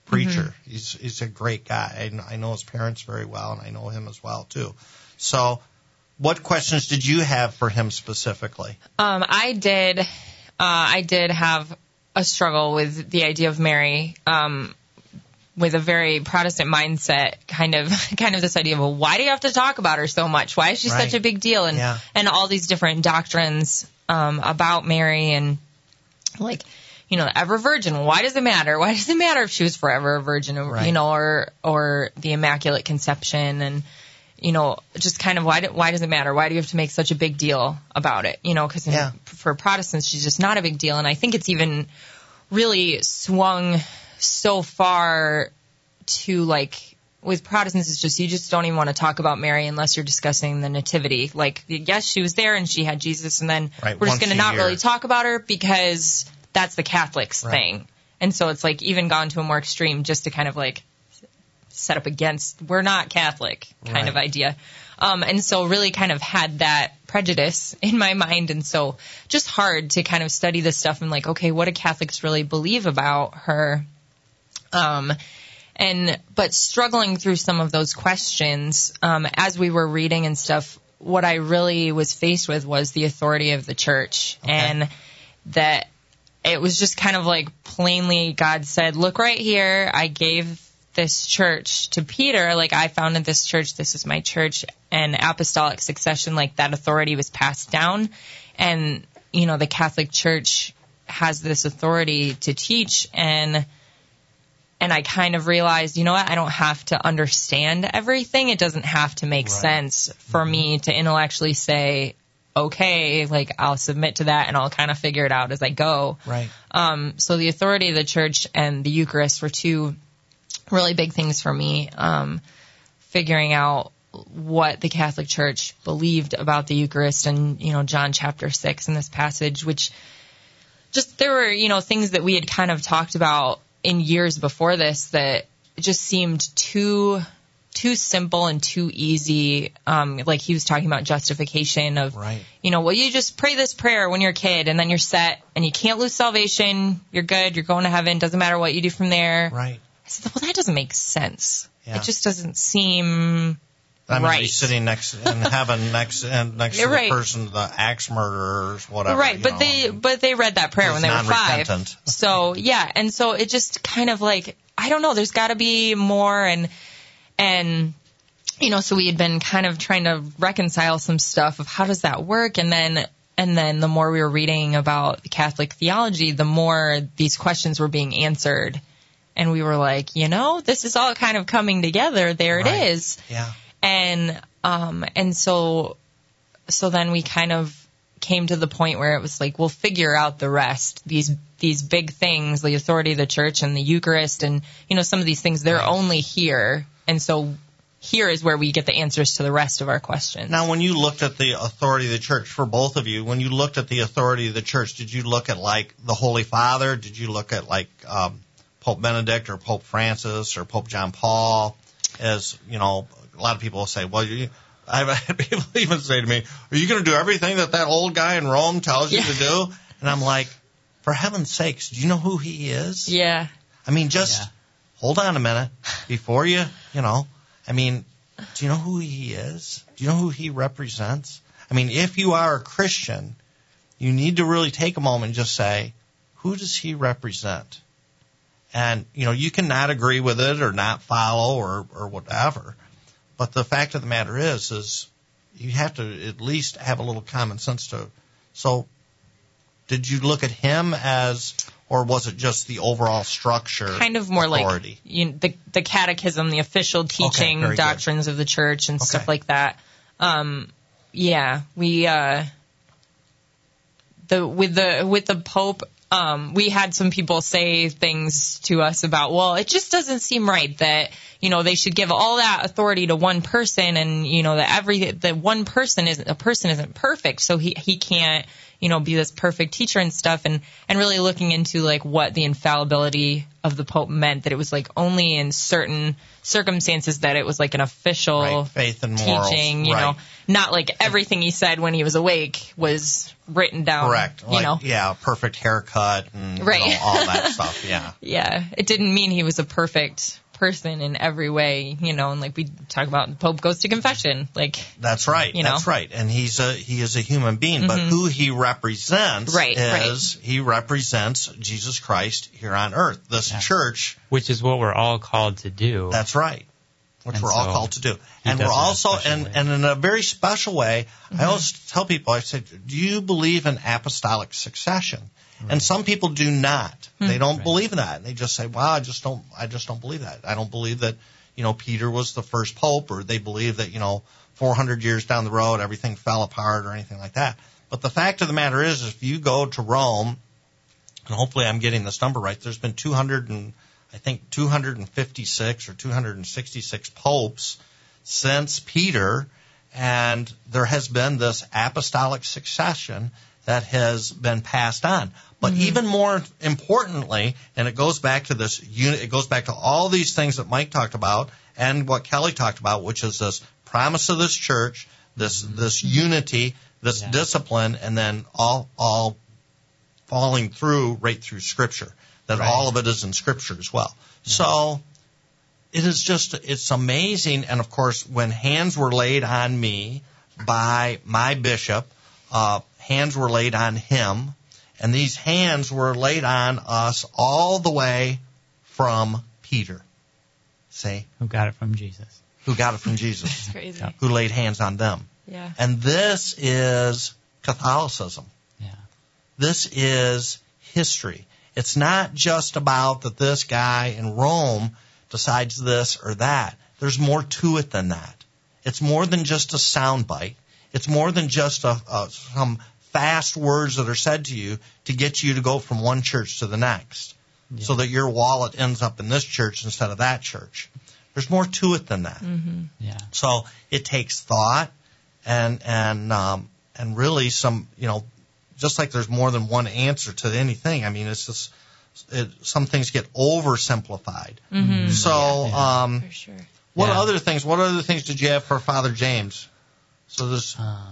preacher. Mm-hmm. He's he's a great guy. I, I know his parents very well, and I know him as well too. So, what questions did you have for him specifically? Um, I did. Uh, I did have a struggle with the idea of Mary. Um, with a very Protestant mindset, kind of, kind of this idea of, well, why do you have to talk about her so much? Why is she right. such a big deal? And, yeah. and all these different doctrines, um, about Mary and like, you know, ever virgin. Why does it matter? Why does it matter if she was forever a virgin, or, right. you know, or, or the Immaculate Conception, and, you know, just kind of why do, why does it matter? Why do you have to make such a big deal about it? You know, because yeah. for Protestants, she's just not a big deal. And I think it's even really swung so far to, like, with Protestants, it's just, you just don't even want to talk about Mary unless you're discussing the nativity. Like, yes, she was there and she had Jesus, and then right. we're just going to not year. really talk about her because that's the Catholics right. thing. And so it's like even gone to a more extreme just to kind of like set up against, we're not Catholic kind right. of idea. Um, and so really kind of had that prejudice in my mind. And so just hard to kind of study this stuff and like, okay, what do Catholics really believe about her? Um, and, but struggling through some of those questions, um, as we were reading and stuff, what I really was faced with was the authority of the church, okay. and that it was just kind of like plainly God said, look right here, I gave this church to Peter, like I founded this church, this is my church, and apostolic succession, like that authority was passed down. And, you know, the Catholic Church has this authority to teach, and and I kind of realized, you know what, I don't have to understand everything. It doesn't have to make right. sense for mm-hmm. me to intellectually say, okay, like I'll submit to that and I'll kind of figure it out as I go. Right. Um, so the authority of the church and the Eucharist were two really big things for me. Um, figuring out what the Catholic Church believed about the Eucharist, and, you know, John chapter six in this passage, which just, there were, you know, things that we had kind of talked about in years before this that just seemed too, too simple and too easy. Um, like he was talking about justification of, right. you know, well, you just pray this prayer when you're a kid and then you're set and you can't lose salvation. You're good. You're going to heaven. Doesn't matter what you do from there. Right. I said, well, that doesn't make sense. Yeah. It just doesn't seem I mean, right. he's sitting next in heaven next and next to right. the person, the axe murderers, whatever. Right, but know. they but they read that prayer when they were five. So yeah, and so it just kind of like, I don't know. There's got to be more, and and you know, so we had been kind of trying to reconcile some stuff of how does that work, and then and then the more we were reading about Catholic theology, the more these questions were being answered, and we were like, you know, this is all kind of coming together. There right. it is. Yeah. And, um, and so, so then we kind of came to the point where it was like, we'll figure out the rest, these, these big things, the authority of the church and the Eucharist and, you know, some of these things, they're right. only here. And so here is where we get the answers to the rest of our questions. Now, when you looked at the authority of the church, for both of you, when you looked at the authority of the church, did you look at like the Holy Father? Did you look at like, um, Pope Benedict or Pope Francis or Pope John Paul as, you know, a lot of people will say, well, you, I've had people even say to me, are you going to do everything that that old guy in Rome tells you yeah. to do? And I'm like, for heaven's sakes, do you know who he is? Yeah. I mean, just yeah. hold on a minute before you, you know, I mean, do you know who he is? Do you know who he represents? I mean, if you are a Christian, you need to really take a moment and just say, who does he represent? And, you know, you can not agree with it or not follow or, or whatever. But the fact of the matter is, is you have to at least have a little common sense to. So did you look at him as, or was it just the overall structure? Kind of more authority? like you know, the, the catechism, the official teaching okay, doctrines good. of the church and okay. stuff like that. Um, yeah, we, uh, the, with the, with the Pope, Um, we had some people say things to us about, well, it just doesn't seem right that, you know, they should give all that authority to one person, and, you know, that every, that one person isn't, a person isn't perfect, so he, he can't, you know, be this perfect teacher and stuff, and, and really looking into like what the infallibility of the Pope meant, that it was like only in certain circumstances that it was like an official right. Faith and morals. teaching, you right. know, not like everything he said when he was awake was written down. Correct. You like, know, yeah, perfect haircut and right. you know, all that stuff. Yeah. Yeah, it didn't mean he was a perfect person in every way, you know, and like we talk about, the Pope goes to confession, like that's right, you know? That's right, and he's a he is a human being, mm-hmm. but who he represents right, is right. he represents Jesus Christ here on earth. This yeah. church, which is what we're all called to do. That's right, which and we're so all called to do, and we're also and way. and in a very special way. Mm-hmm. I always tell people, I say, do you believe in apostolic succession? Right. And some people do not. Mm-hmm. They don't right. believe in that. And they just say, "Well, I just don't. I just don't believe that. I don't believe that, you know, Peter was the first pope, or they believe that, you know, four hundred years down the road everything fell apart or anything like that." But the fact of the matter is, if you go to Rome, and hopefully I'm getting this number right, there's been two hundred and I think two hundred fifty-six or two hundred sixty-six popes since Peter, and there has been this apostolic succession that has been passed on. But mm-hmm. even more importantly, and it goes back to this, it goes back to all these things that Mike talked about and what Kelly talked about, which is this promise of this church, this mm-hmm. this unity, this yeah. discipline, and then all all falling through right through Scripture. That right. all of it is in Scripture as well. Yeah. So it is just, it's amazing. And of course, when hands were laid on me by my bishop, uh, hands were laid on him. And these hands were laid on us all the way from Peter. See? Who got it from Jesus. Who got it from Jesus. That's crazy. Who laid hands on them. Yeah. And this is Catholicism. Yeah. This is history. It's not just about that this guy in Rome decides this or that. There's more to it than that. It's more than just a soundbite. It's more than just a, a, some fast words that are said to you to get you to go from one church to the next, yeah. so that your wallet ends up in this church instead of that church. There's more to it than that. Mm-hmm. Yeah. So it takes thought and and um, and really some, you know, just like there's more than one answer to anything. I mean, it's just it, some things get oversimplified. Mm-hmm. So yeah. um, For sure. What yeah. other things? What other things did you have for Father James? So this. Um,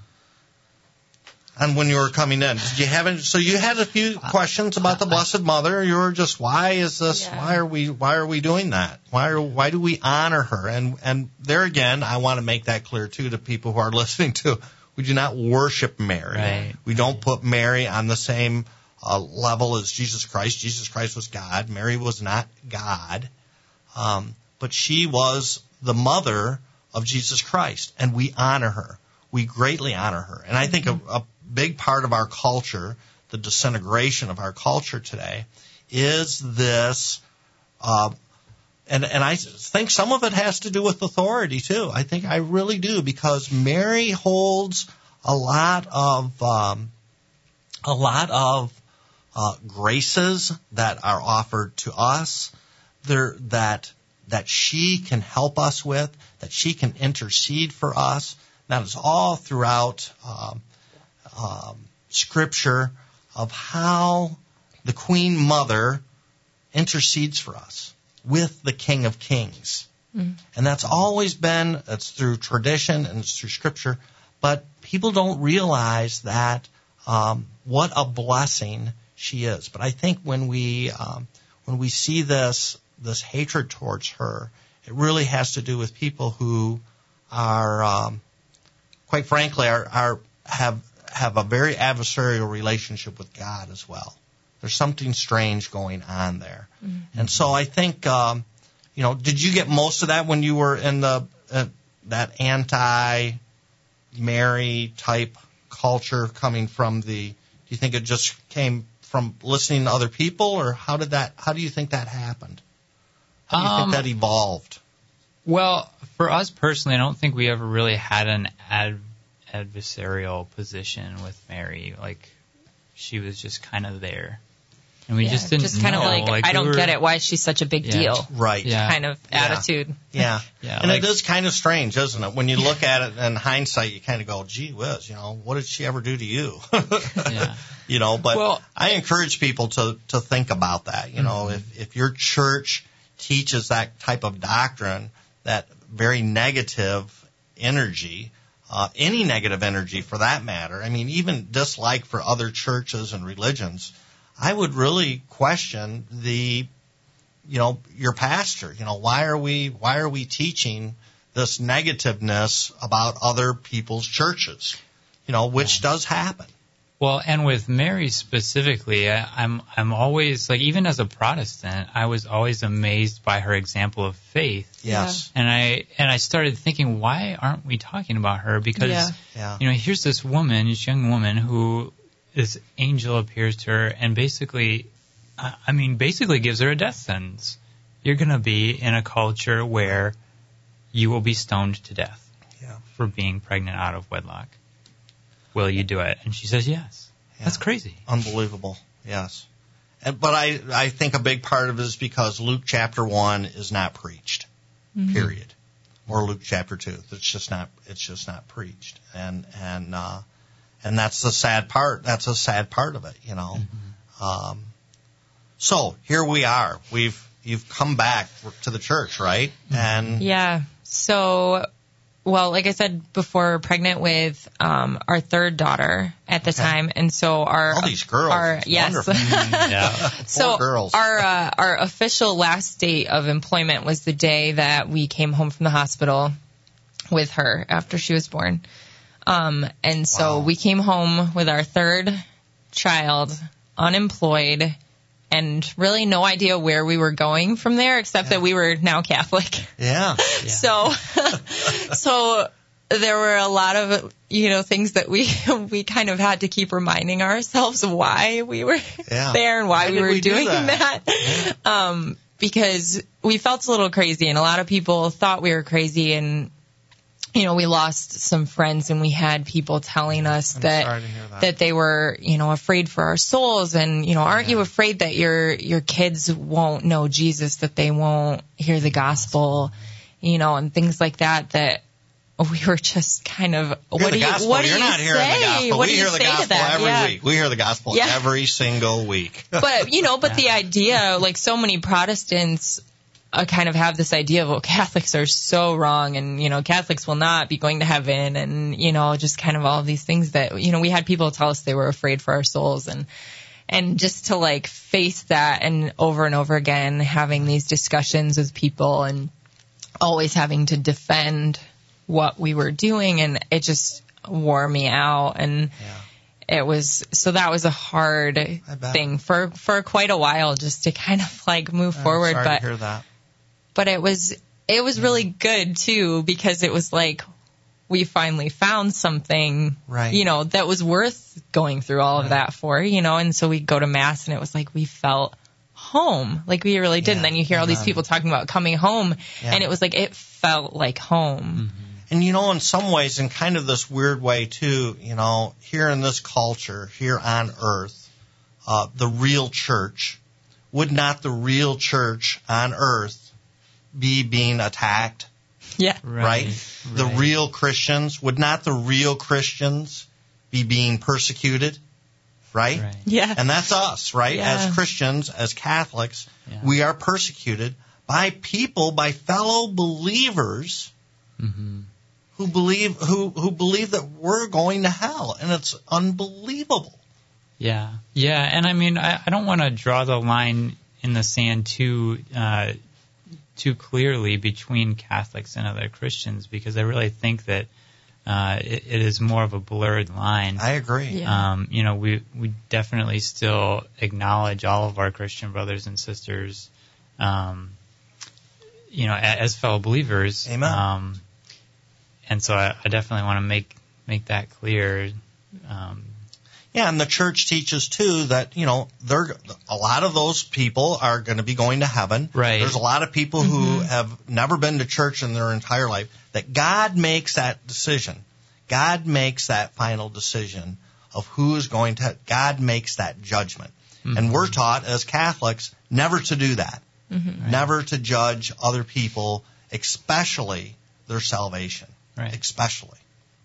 And when you were coming in, did you have any, so you had a few questions about the Blessed Mother. You were just, why is this? Yeah. Why are we? Why are we doing that? Why are? Why do we honor her? And and there again, I want to make that clear too to people who are listening to. We do not worship Mary. Right. We don't put Mary on the same uh, level as Jesus Christ. Jesus Christ was God. Mary was not God, um, but she was the mother of Jesus Christ, and we honor her. We greatly honor her. And I think mm-hmm. a, a big part of our culture, the disintegration of our culture today, is this, uh, and, and I think some of it has to do with authority too. I think I really do, because Mary holds a lot of, um, a lot of uh, graces that are offered to us, there, that, that she can help us with, that she can intercede for us. That is all throughout um, um, Scripture of how the Queen Mother intercedes for us with the King of Kings. Mm. And that's always been, it's through tradition and it's through Scripture, but people don't realize that um, what a blessing she is. But I think when we um, when we see this this hatred towards her, it really has to do with people who are um, quite frankly, are, are have have a very adversarial relationship with God as well. There's something strange going on there, mm-hmm. and so I think, um, you know, did you get most of that when you were in the uh, that anti-Mary type culture coming from the? Do you think it just came from listening to other people, or how did that? How do you think that happened? How do you um, think that evolved? Well, for us personally, I don't think we ever really had an ad- adversarial position with Mary. Like, she was just kind of there. And we yeah, just didn't just kind know. of like, like I we don't were, get it. Why is she such a big Yeah. deal? Right. Yeah. Kind of Yeah. attitude. Yeah. Yeah, and like- it is kind of strange, isn't it? When you look at it in hindsight, you kind of go, gee whiz, you know, what did she ever do to you? Yeah. You know, but Well- I encourage people to, to think about that. You know, if, if your church teaches that type of doctrine, that very negative energy, uh, any negative energy for that matter, I mean, even dislike for other churches and religions, I would really question the, you know, your pastor. You know, why are we, why are we teaching this negativeness about other people's churches? You know, which does happen. Well, and with Mary specifically, I, I'm I'm always like, even as a Protestant, I was always amazed by her example of faith. Yes. And I and I started thinking, why aren't we talking about her? Because Yeah. Yeah. you know, here's this woman, this young woman who this angel appears to her and basically, I I mean, basically gives her a death sentence. You're going to be in a culture where you will be stoned to death Yeah. for being pregnant out of wedlock. Will you do it? And she says yes. Yeah. That's crazy. Unbelievable. Yes. And, but I, I think a big part of it is because Luke chapter one is not preached, Mm-hmm. period. Or Luke chapter two. It's just not, it's just not preached. And, and, uh, and that's the sad part. That's a sad part of it, you know. Mm-hmm. Um, so here we are. We've, you've come back to the church, right? And Yeah. So, well, like I said before, pregnant with um, our third daughter at the Okay. time, and so our all these girls. our It's yes. wonderful. Yeah. So girls. our uh, our official last date of employment was the day that we came home from the hospital with her after she was born. Um, and so Wow. we came home with our third child, unemployed, and really no idea where we were going from there, except that we were now Catholic. Yeah. So, so there were a lot of, you know, things that we, we kind of had to keep reminding ourselves why we were Yeah. there and why, Why we did were we do doing that? that. Um, because we felt a little crazy and a lot of people thought we were crazy, and, you know, we lost some friends and we had people telling us I'm that, sorry to hear that. that they were, you know, afraid for our souls, and, you know, aren't you Yeah. afraid that your, your kids won't know Jesus, that they won't hear the gospel, you know, and things like that, that we were just kind of, Hear what the do you, gospel. what do You're you not hearing say? the gospel. What we do hear you the say to gospel that? every Yeah. week. We hear the gospel Yeah. every single week. But, you know, but the idea, like so many Protestants uh, kind of have this idea of, well, Catholics are so wrong, and, you know, Catholics will not be going to heaven, and, you know, just kind of all of these things that, you know, we had people tell us they were afraid for our souls, and, and just to like face that and over and over again having these discussions with people and always having to defend what we were doing, and it just wore me out. And Yeah. it was, so that was a hard bet. thing for, for quite a while, just to kind of like move I'm forward. sorry But, to hear that. but it was, it was really good too, because it was like, we finally found something, Right. you know, that was worth going through all of that for, you know, and so we go to mass and it was like, we felt home, like we really did. Yeah. And then you hear all these Amen. people talking about coming home, Yeah. and it was like, it felt like home. And you know, in some ways, in kind of this weird way too, you know, here in this culture, here on earth, uh, the real church, would not the real church on earth be being attacked, Yeah. right? The right. real Christians, would not the real Christians be being persecuted, right? Right. Yeah. And that's us, right? Yeah. As Christians, as Catholics, Yeah. we are persecuted by people, by fellow believers Mm-hmm. who believe who who believe that we're going to hell, and it's unbelievable. Yeah, yeah, and I mean, I, I don't want to draw the line in the sand too uh, too clearly between Catholics and other Christians, because I really think that uh, it, it is more of a blurred line. I agree. Yeah. Um, you know, we we definitely still acknowledge all of our Christian brothers and sisters, um, you know, as, as fellow believers. Amen. Um, and so I, I definitely want to make make that clear. Um, Yeah, and the church teaches too that, you know, they're a lot of those people are going to be going to heaven. Right. There's a lot of people who have never been to church in their entire life. That God makes that decision. God makes that final decision of who is going to. God makes that judgment. Mm-hmm. And we're taught as Catholics never to do that. Mm-hmm. Right. Never to judge other people, especially their salvation. Right. Especially.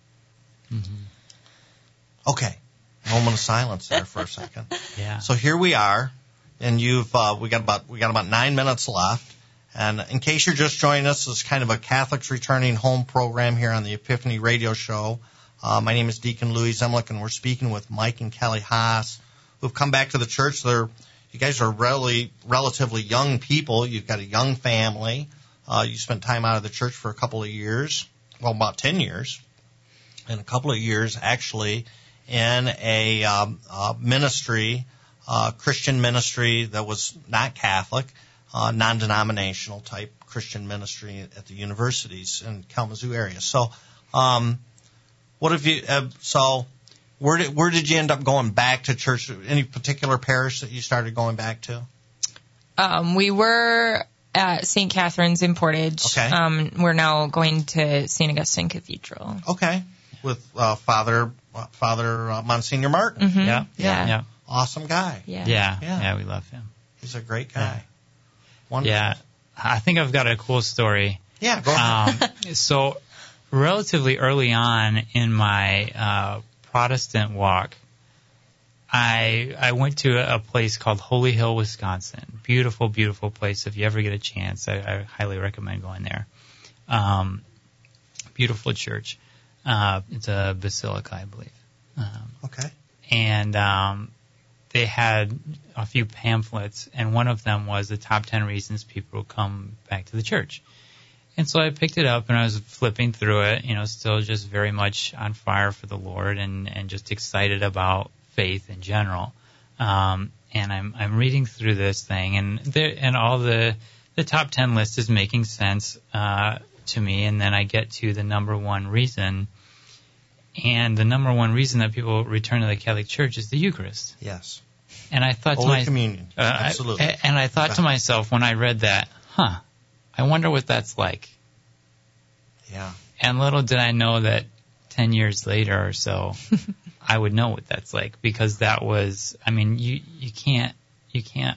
Mm-hmm. Okay. Moment of silence there for a second. Yeah. So here we are, and you've uh, we got about we got about nine minutes left. And in case you're just joining us, this is kind of a Catholics Returning Home program here on the Epiphany Radio Show. Uh, my name is Deacon Louis Zemlick, and we're speaking with Mike and Kelly Haas, who've come back to the church. They're you guys are really relatively young people. You've got a young family. Uh, you spent time out of the church for a couple of years, well, about ten years, and a couple of years actually in a um, uh, ministry, uh, Christian ministry that was not Catholic. Uh, non-denominational type Christian ministry at the universities in Kalamazoo area. So, um, what have you? Uh, so, where did where did you end up going back to church? Any particular parish that you started going back to? Um, we were at Saint Catherine's in Portage. Okay. Um, we're now going to Saint Augustine Cathedral. Okay, with uh, Father uh, Father uh, Monsignor Martin. Mm-hmm. Yeah. Yeah. Yeah. Awesome guy. Yeah. Yeah. Yeah. Yeah. We love him. He's a great guy. Yeah. Wonderful. Yeah. I think I've got a cool story. Yeah. Go ahead. Um, so, relatively early on in my uh, Protestant walk, I I went to a place called Holy Hill, Wisconsin. Beautiful, beautiful place. If you ever get a chance, I, I highly recommend going there. Um, beautiful church. Uh, it's a basilica, I believe. Um, Okay. and um, they had a few pamphlets, and one of them was the top ten reasons people will come back to the church. And so I picked it up, and I was flipping through it, you know, still just very much on fire for the Lord and, and just excited about faith in general. Um, and I'm I'm reading through this thing, and there, and all the the top ten list is making sense uh, to me. And then I get to the number one reason, and the number one reason that people return to the Catholic Church is the Eucharist. Yes. And I thought Holy to myself, Communion. uh, Absolutely. I, and I thought to myself when I read that, huh, I wonder what that's like. Yeah. And little did I know that ten years later or so, I would know what that's like, because that was, I mean, you, you can't, you can't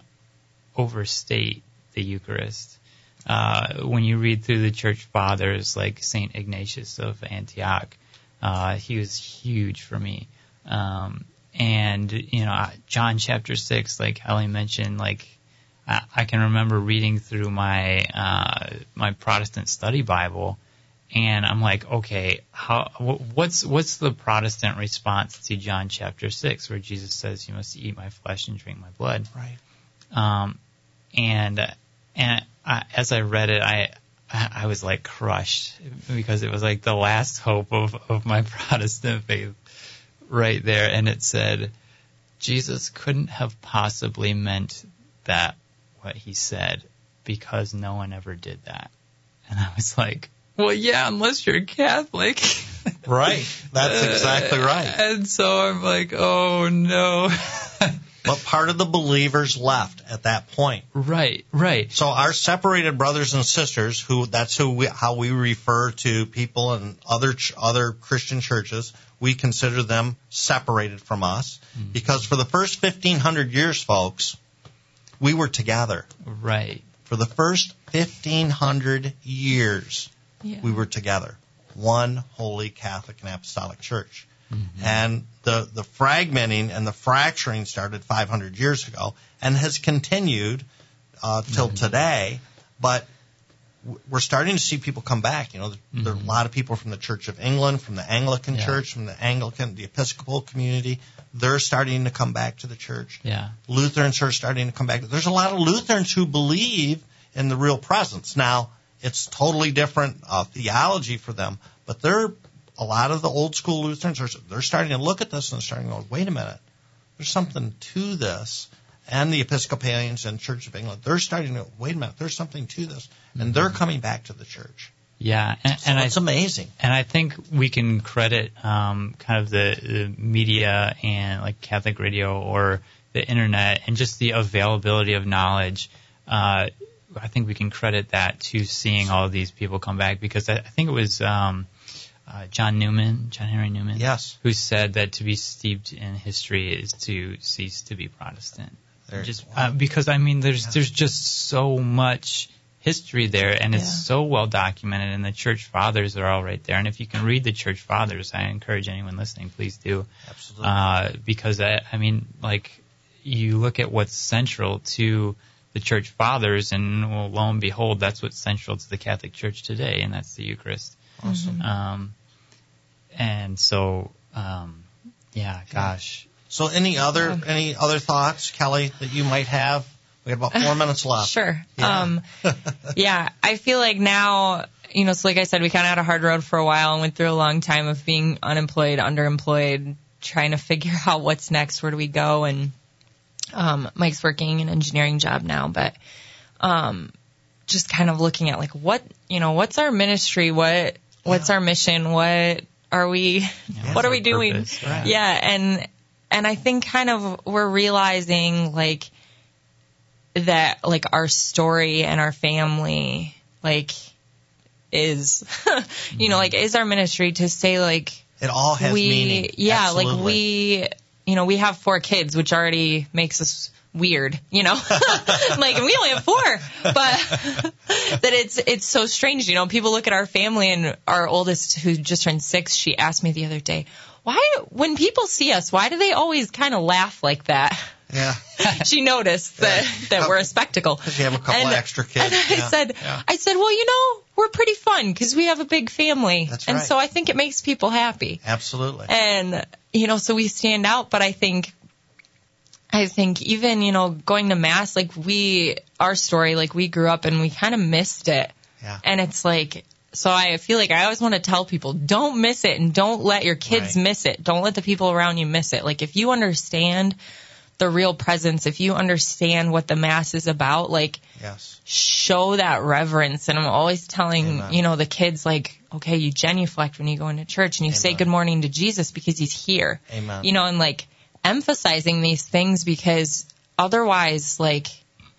overstate the Eucharist. Uh, when you read through the church fathers like Saint Ignatius of Antioch, uh, he was huge for me. Um, and, you know, John chapter six, like Ellie mentioned, like, I, I can remember reading through my, uh, my Protestant study Bible, and I'm like, okay, how, what's, what's the Protestant response to John chapter six, where Jesus says, you must eat my flesh and drink my blood? Right. Um, and, and I, as I read it, I, I was like crushed, because it was like the last hope of, of my Protestant faith right there. And it said, Jesus couldn't have possibly meant that, what he said, because no one ever did that. And I was like, well, yeah, unless you're Catholic. Right. That's exactly right. And so I'm like, oh no. But part of the believers left at that point. Right, right. So our separated brothers and sisters, who that's who we, how we refer to people in other ch- other Christian churches, we consider them separated from us, mm-hmm. because for the first fifteen hundred years, folks, we were together. Right. For the first fifteen hundred years, yeah. we were together. One holy Catholic and Apostolic Church. Mm-hmm. And the, the fragmenting and the fracturing started five hundred years ago and has continued uh, till mm-hmm. today. But we're starting to see people come back. You know, mm-hmm. there are a lot of people from the Church of England, from the Anglican yeah. Church, from the Anglican, the Episcopal community. They're starting to come back to the church. Yeah. Lutherans are starting to come back. There's a lot of Lutherans who believe in the real presence. Now, it's totally different uh, theology for them, but they're a lot of the old school Lutherans are they're starting to look at this and starting to go, wait a minute, there's something to this. And the Episcopalians and Church of England, they're starting to, wait a minute, there's something to this. And mm-hmm. they're coming back to the church. Yeah. And, so and it's I, amazing. And I think we can credit um, kind of the, the media and like Catholic radio or the internet and just the availability of knowledge. Uh, I think we can credit that to seeing all of these people come back, because I, I think it was um, uh, John Newman, John Henry Newman, yes, who said that to be steeped in history is to cease to be Protestant. There, just wow. uh, because I mean, there's Yeah. there's just so much history there, and it's Yeah. so well documented, and the church fathers are all right there. And if you can read the church fathers, I encourage anyone listening, please do, Absolutely. uh, because I, I mean, like you look at what's central to the church fathers, and well, lo and behold, that's what's central to the Catholic Church today, and that's the Eucharist. Awesome. Um, and so, um, yeah, gosh. So any other any other thoughts, Kelly, that you might have? We have about four minutes left. Sure. Yeah. Um, yeah, I feel like now, you know, so like I said, we kind of had a hard road for a while and went through a long time of being unemployed, underemployed, trying to figure out what's next, where do we go, and um, Mike's working an engineering job now, but um, just kind of looking at like what, you know, what's our ministry, what what's Yeah. our mission, what are we, Yeah, what are our we doing? purpose, right. Yeah, and and I think kind of we're realizing like that like our story and our family like is you know like is our ministry to say like It all has we meaning. yeah Absolutely. like we you know we have four kids, which already makes us weird, you know. Like we only have four, but that it's it's so strange, you know. People look at our family, and our oldest, who just turned six, she asked me the other day, why when people see us, why do they always kind of laugh like that? Yeah. She noticed that that we're a spectacle. Because you have a couple And- extra kids. And I Yeah. said, Yeah. I said, well, you know, we're pretty fun because we have a big family, That's and right. so I think it makes people happy. Absolutely. And you know, so we stand out. But I think, I think even you know, going to mass, like we, our story, like we grew up and we kind of missed it. Yeah. And it's like, so I feel like I always want to tell people, don't miss it, and don't let your kids Right. miss it. Don't let the people around you miss it. Like if you understand the real presence, if you understand what the mass is about, like Yes. show that reverence. And I'm always telling, Amen. you know, the kids like, okay, you genuflect when you go into church and you say Amen. good morning to Jesus because he's here. Amen. You know, and like emphasizing these things because otherwise like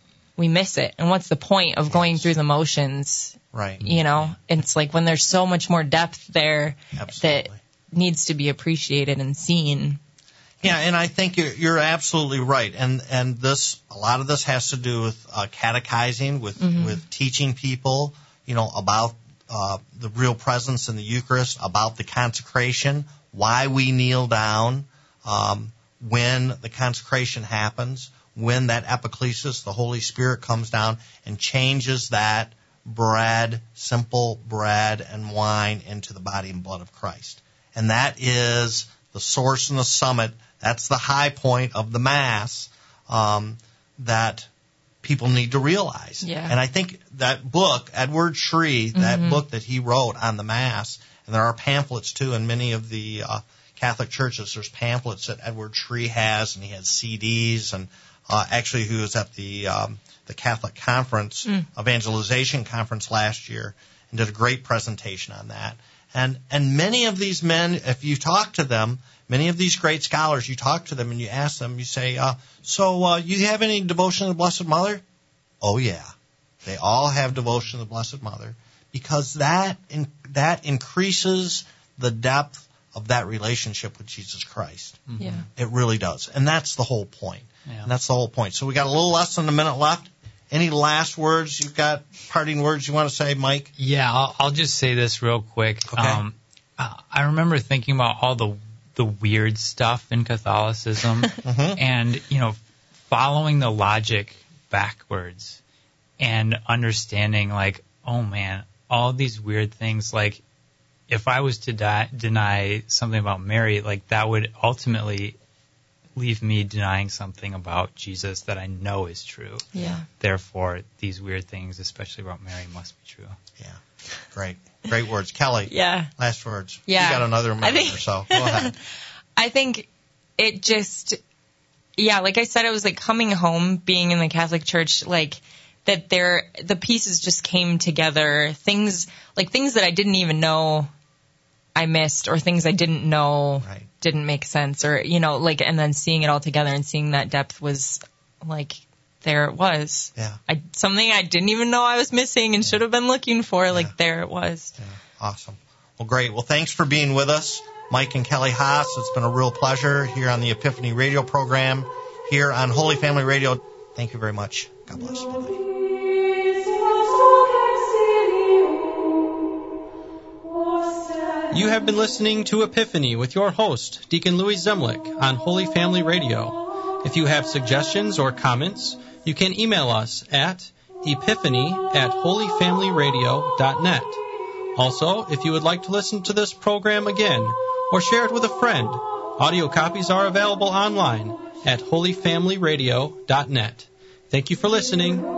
we miss it. And what's the point of going through the motions? Right. You know, it's like when there's so much more depth there Absolutely. that needs to be appreciated and seen. Yeah, and I think you're, you're absolutely right. And and this a lot of this has to do with uh, catechizing, with Mm-hmm. with teaching people, you know, about uh, the real presence in the Eucharist, about the consecration, why we kneel down, um, when the consecration happens, when that epiclesis, the Holy Spirit, comes down and changes that bread, simple bread and wine, into the body and blood of Christ. And that is the source and the summit. That's the high point of the Mass um, that people need to realize. Yeah. And I think that book, Edward Shree, that Mm-hmm. book that he wrote on the Mass, and there are pamphlets too in many of the uh, Catholic churches. There's pamphlets that Edward Shree has, and he has C Ds. And uh, actually, he was at the um, the Catholic Conference, Mm. Evangelization Conference last year, and did a great presentation on that. And and many of these men, if you talk to them, many of these great scholars, you talk to them and you ask them, you say, uh, so uh, you have any devotion to the Blessed Mother? Oh, yeah. They all have devotion to the Blessed Mother, because that in, that increases the depth of that relationship with Jesus Christ. Yeah. It really does. And that's the whole point. Yeah. And that's the whole point. So we got a little less than a minute left. Any last words? You've got parting words you want to say, Mike? Yeah, I'll, I'll just say this real quick. Okay. Um, uh, I remember thinking about all the the weird stuff in Catholicism, Mhm. and you know, following the logic backwards, and understanding like, oh man, all these weird things. Like, if I was to die, deny something about Mary, like that would ultimately leave me denying something about Jesus that I know is true. Yeah. Therefore, these weird things, especially about Mary, must be true. Yeah. Great. Great words. Kelly, Yeah. last words. Yeah. You got another I minute think- or so. Go ahead. I think it just, yeah, like I said, it was like coming home, being in the Catholic Church, like that there, the pieces just came together. Things, like things that I didn't even know I missed, or things I didn't know Right. didn't make sense, or, you know, like, and then seeing it all together and seeing that depth was like, there it was. Yeah. I, something I didn't even know I was missing and should have been looking for, like Yeah. there it was. Yeah. Awesome. Well, great. Well, thanks for being with us, Mike and Kelly Haas. It's been a real pleasure here on the Epiphany radio program. here on Holy Family Radio. Thank you very much. God bless. Bye-bye. You have been listening to Epiphany with your host, Deacon Louis Zemlick, on Holy Family Radio. If you have suggestions or comments, you can email us at epiphany at holyfamilyradio.net. Also, if you would like to listen to this program again or share it with a friend, audio copies are available online at holyfamilyradio dot net. Thank you for listening.